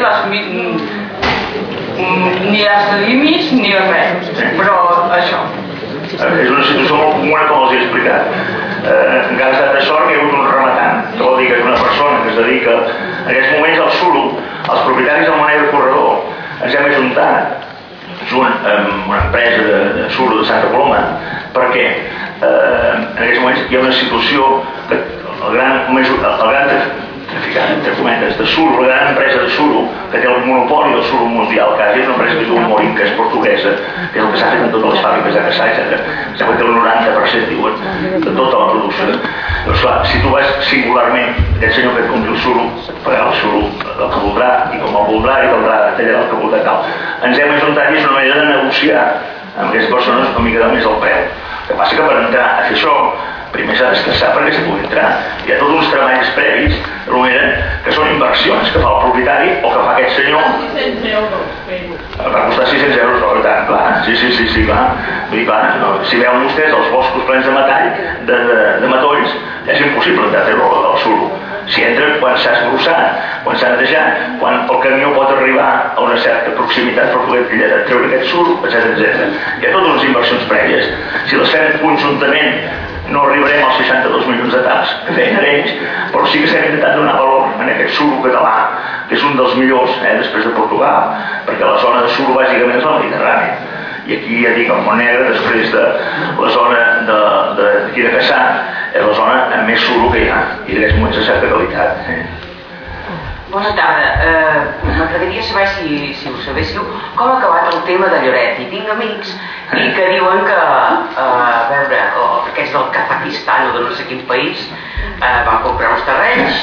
Speaker 1: ni els límits ni res, però això.
Speaker 3: És una situació molt comuna, com els he explicat. Encara ha estat de sort que hi ha hagut un rematant, que vol dir que és una persona que es dedica en aquests moments al suro. Els propietaris del Monegre Corredor ens hem ajuntat junt amb una empresa de suro de Santa Coloma, perquè en aquests moments hi ha una situació que el gran traficant, entre cometes, de suro, la gran empresa de suro, que té el monopoli del suro mundial, quasi és una empresa que es diu Morin, que és portuguesa, que és el que s'ha fet en totes les fàbriques de Cassà, etc. Sembla que té el 90%, diuen, de tota la producció. Doncs clar, si tu vas singularment, aquest senyor que et compri el suro, pagarà el suro el que voldrà, i com el voldrà, i caldrà tallar el que voldrà tal. Ens hem ajuntat i és una manera de negociar amb aquestes persones una mica més el preu. El que passa que per entrar a fer això, primer s'ha d'estressar perquè s'hi pugui entrar. Hi ha tots uns treballs previs, que són inversions que fa el propietari o que fa aquest senyor.
Speaker 2: 600 euros.
Speaker 3: Va costar 600 euros, no, per tant, clar. Sí, clar. Vull dir, clar, no. Si veuen vostès els boscos plens de metall, de matolls, és impossible entrar a fer-lo al suro. Si entren quan s'ha esbrossat, quan s'ha netejat, quan el camió pot arribar a una certa proximitat per poder treure aquest suro, etc. Hi ha totes unes inversions prèvies. Si les fem conjuntament, no arribarem als 62 milions de taps que feien ells, però sí que s'ha intentat donar valor en aquest suro català, que és un dels millors, després de Portugal, perquè la zona de suro bàsicament és la Mediterrània. I aquí ja dic, el Monegre, després de la zona d'aquí de Cassà, és la zona amb més suro que hi ha, i en aquests moments de certa qualitat.
Speaker 4: Bona tarda. M'agradaria saber, si ho sabéssiu, com ha acabat el tema de Lloret. I tinc amics que diuen que, a veure, aquests del Kazakistan o de no sé quin país van comprar uns terrenys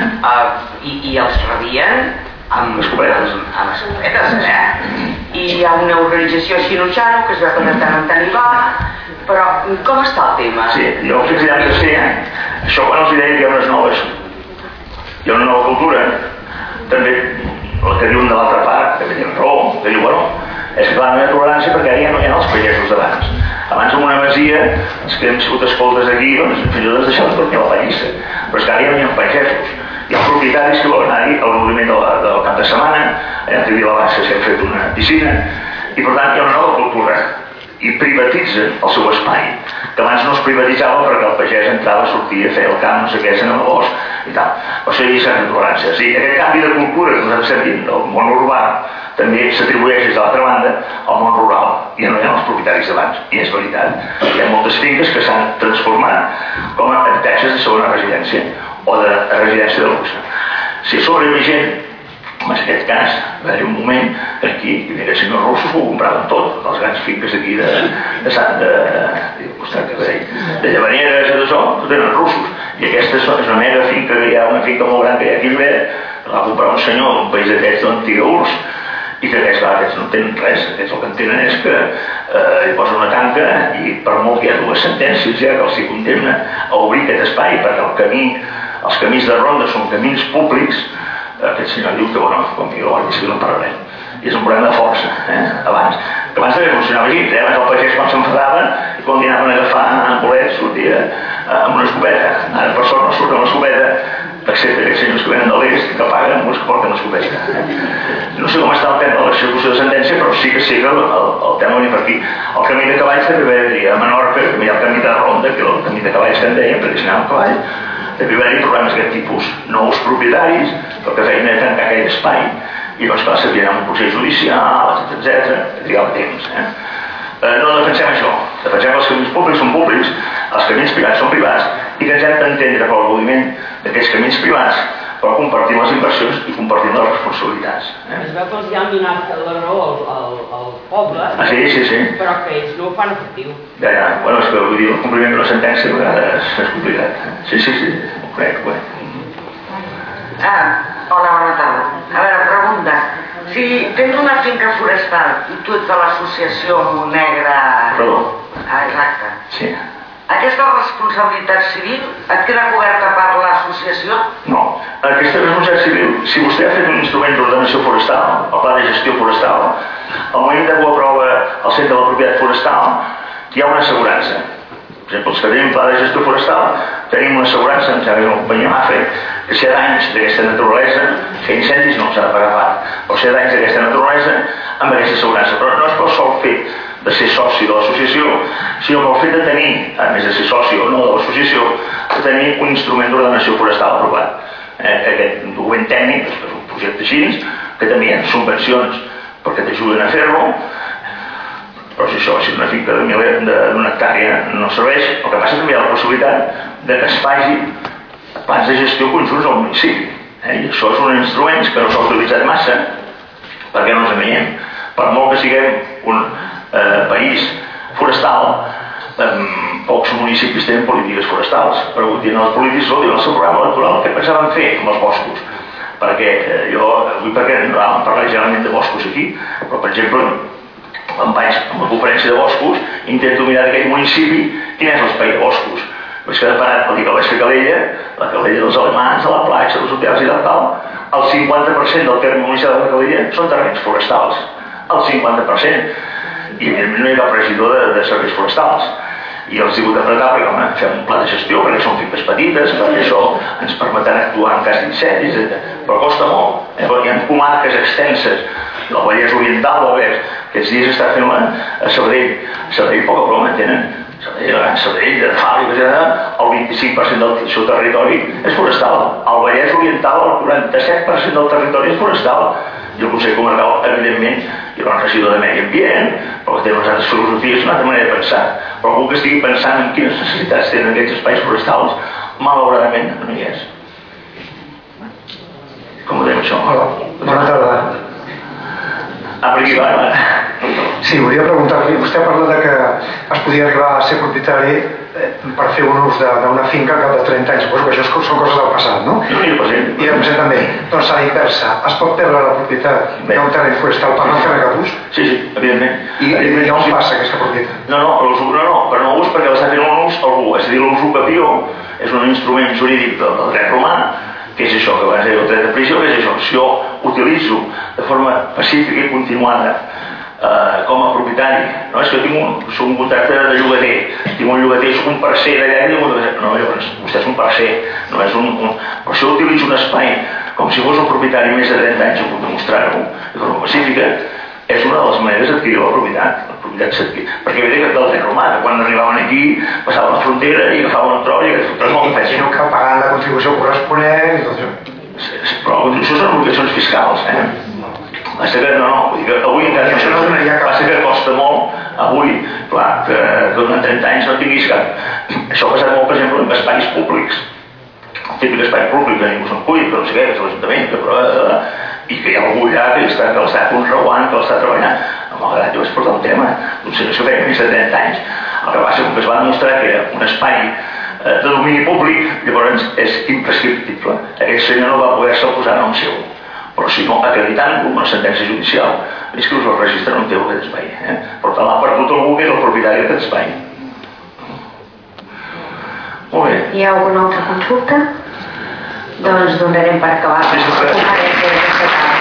Speaker 4: i els rebien amb escopetes, I hi ha una organització xinutxano que es veu que de tant en tant hi va, però com està el tema?
Speaker 3: Sí, jo els explicaré que sí, això quan els deia que hi ha unes noves, hi ha una nova cultura, també el que diuen de l'altra part, que tenen raó, que diu, bueno, és que clar, no hi ha tolerància perquè ara ja no hi ha els pagesos d'abans. Abans en una masia, els que hem sigut escoltes aquí, doncs fins i tot es deixaven dormir a la pallissa, però és que ara ja no hi ha pagesos. Hi ha propietaris que volen anar-hi al moviment del cap de setmana, allà a Vilavança s'ha fet una piscina, i per tant hi ha una nova cultura, i privatitzen el seu espai, que abans no es privatitzava perquè el pagès entrava, sortia, feia el camp, no sé què, en el bosc i tal. O sigui, certa tolerància. O sigui, aquest canvi de cultura que nosaltres sentim del món urbà també s'atribueix des de l'altra banda al món rural, i no hi ha els propietaris d'abans, i és veritat. Hi ha moltes finques que s'han transformat com a habitatges de segona residència o de residència de luxe. Si sobre hi ha gent, en aquest cas, va haver un moment que aquí, els senyors russos ho compraven tot, les grans finques aquí de Llavaneres i d'això, tot eren russos. I aquesta és una mega finca, que hi ha una finca molt gran que hi ha aquí a Lloret, que va comprar un senyor d'un país d'aquests d'antiga URSS, i que aquests no tenen res, aquests el que en tenen és que hi posen una tanca i per molt que hi ha dues sentències ja que els hi condemna a obrir aquest espai perquè els camins de ronda són camins públics. Aquest senyor diu que, bueno, com que jo la Guàrdia Civil en parlarem, i és un problema de força, abans també funcionava així, abans el pagès quan s'enfadava i quan anaven a agafar bolets sortia amb una escopeta, ara per sort no surt amb l'escopeta, excepte aquests senyors que venen de l'est, que paguen amb els que porten l'escopeta. No sé com està el tema de l'execució de sentència, però sí que sé que el tema venia per aquí. El camí de cavalls també va dir a Menorca, que hi ha el camí de Ronda, que era el camí de cavalls que en deien, perquè si anava a cavall, també va haver problemes d'aquest tipus. Nous propietaris, que el que feien era tancar aquell espai, i doncs clar, s'havia d'anar un procés judicial, etc. Trigava temps. No defensem això. Defensem que els camins públics són públics, els camins privats són privats, i que ens hem d'entendre pel moviment d'aquests camins privats, però compartim les inversions i compartim les responsabilitats.
Speaker 2: Es veu que els ja han donat la raó al poble,
Speaker 3: sí.
Speaker 2: però que ells no ho fan efectiu.
Speaker 3: Ja. Bueno, és que vull dir, el compliment d'una sentència a vegades és complicat. Sí, ho crec.
Speaker 4: Hola, bona tarda. A veure, pregunta. Si tens una finca forestal i tu ets de l'associació Montnegre...
Speaker 3: Perdó.
Speaker 4: Exacte.
Speaker 3: Sí.
Speaker 4: Aquesta responsabilitat civil et queda coberta per l'associació?
Speaker 3: No. Aquesta responsabilitat civil, si vostè ha fet un instrument d'ordenació forestal, el pla de gestió forestal, al moment que ho aprova el centre de la propietat forestal, hi ha una assegurança. Per exemple, els que tenim pla de gestió forestal, tenim una assegurança, em sembla que una companyia MAFE, que si hi ha danys d'aquesta naturalesa, que incendis no s'ha de pagar part, però si hi ha danys d'aquesta naturalesa, amb aquesta assegurança. Però no és pel sol fet de ser soci de l'associació, sinó pel fet de tenir, a més de ser soci o no de l'associació, de tenir un instrument d'ordenació forestal aprovat. Aquest document tècnic, és un projecte així, que també hi ha subvencions perquè t'ajuden a fer-lo, però si això va ser una finca d'una hectàrea no serveix. El que passa és que hi ha la possibilitat que es faci plans de gestió conjunts al municipi. I això és un instrument que no s'ha utilitzat massa, perquè no ens enganyem. Per molt que siguem un país forestal, pocs municipis tenen polítiques forestals. Però els polítics ho diuen al seu programa electoral què pensaven fer amb els boscos. Perquè jo, avui perquè no vam parlar generalment de boscos aquí, però per exemple, quan vaig a una conferència de boscos, intento mirar d'aquell municipi quin és l'espai de boscos. Vaig quedar parat per dir que vaig fer Calella, la Calella dels alemans, de la platja, dels hotels i tal, el 50% del terme municipal de Calella són terrenys forestals, el 50%. I evidentment no hi ha cap regidor de serveis forestals. I els he hagut d'apretar perquè, home, fem un pla de gestió, perquè són finques petites, perquè això ens permetrà actuar en cas d'incendis, etc. Però costa molt, perquè hi ha comarques extenses, del Vallès Oriental, aquests dies està fent a Sabadell poca broma, tenen Sabadell, de fàbriques, el 25% del seu territori és forestal. Al Vallès Oriental el 47% del territori és forestal. I el Consell Comarcal, evidentment, hi ha un regidor de Medi Ambient, però que té unes altres filosofies, una altra manera de pensar. Però algú que estigui pensant en quines necessitats tenen aquests espais forestals, malauradament no hi és. Com ho dèiem això?
Speaker 5: Hola, bona tarda.
Speaker 3: Per aquí va.
Speaker 5: Sí, volia preguntar-li, vostè ha parlat que es podia arribar a ser propietari per fer un ús d'una finca al cap de 30 anys. Suposo que això són coses del passat, no?
Speaker 3: I del present.
Speaker 5: I del present també. Doncs a l'inversa, es pot perdre la propietat d'un terreny forestal per no fer recapús?
Speaker 3: Sí, evidentment.
Speaker 5: I on passa aquesta propietat?
Speaker 3: No, per no ús, perquè l'està fent un ús algú. És a dir, l'usucapió és un instrument jurídic del dret romà, que és això, que abans deia el dret de prisió, que és això. Si jo utilitzo de forma pacífica i continuada com a propietari, no és que soc un contracte de llogater, tinc un llogater, soc un parcer d'allà i no, llavors vostè és un parcer, no és però si jo utilitzo un espai com si fos un propietari més de 30 anys, jo puc demostrar-ho de forma pacífica, és una de les maneres d'adquirir la propietat s'adquirir, perquè ve del dret romà, que quan arribaven aquí passaven la frontera i agafaven el tro i
Speaker 5: sinó que pagant la contribució corresponent i tot això.
Speaker 3: Però la contribució són obligacions fiscals, Passa que vull dir que avui encara
Speaker 5: això no donaria cap...
Speaker 3: Passa que costa molt, avui, clar, que durant 30 anys no tinguis cap... Això ha passat molt, per exemple, en espais públics. El típic espai públic que ningú se'n cuida, que no sé què, que és l'Ajuntament, i que hi ha algú allà que l'està conreuant, que l'està treballant. Malgrat jo vaig portar el tema, doncs això feia més de 30 anys. El que passa és que es va demostrar que era un espai de domini públic, llavors és imprescriptible. Aquest senyor no va poder-se posar nom seu. Però si no, acreditant una sentència judicial, és que us el registre no té aquest espai. Per tant, l'ha perdut algú que és el propietari d'aquest espai. Molt bé.
Speaker 6: Hi ha alguna altra consulta? Doncs donarem per acabar la conferència d'aquesta tarda.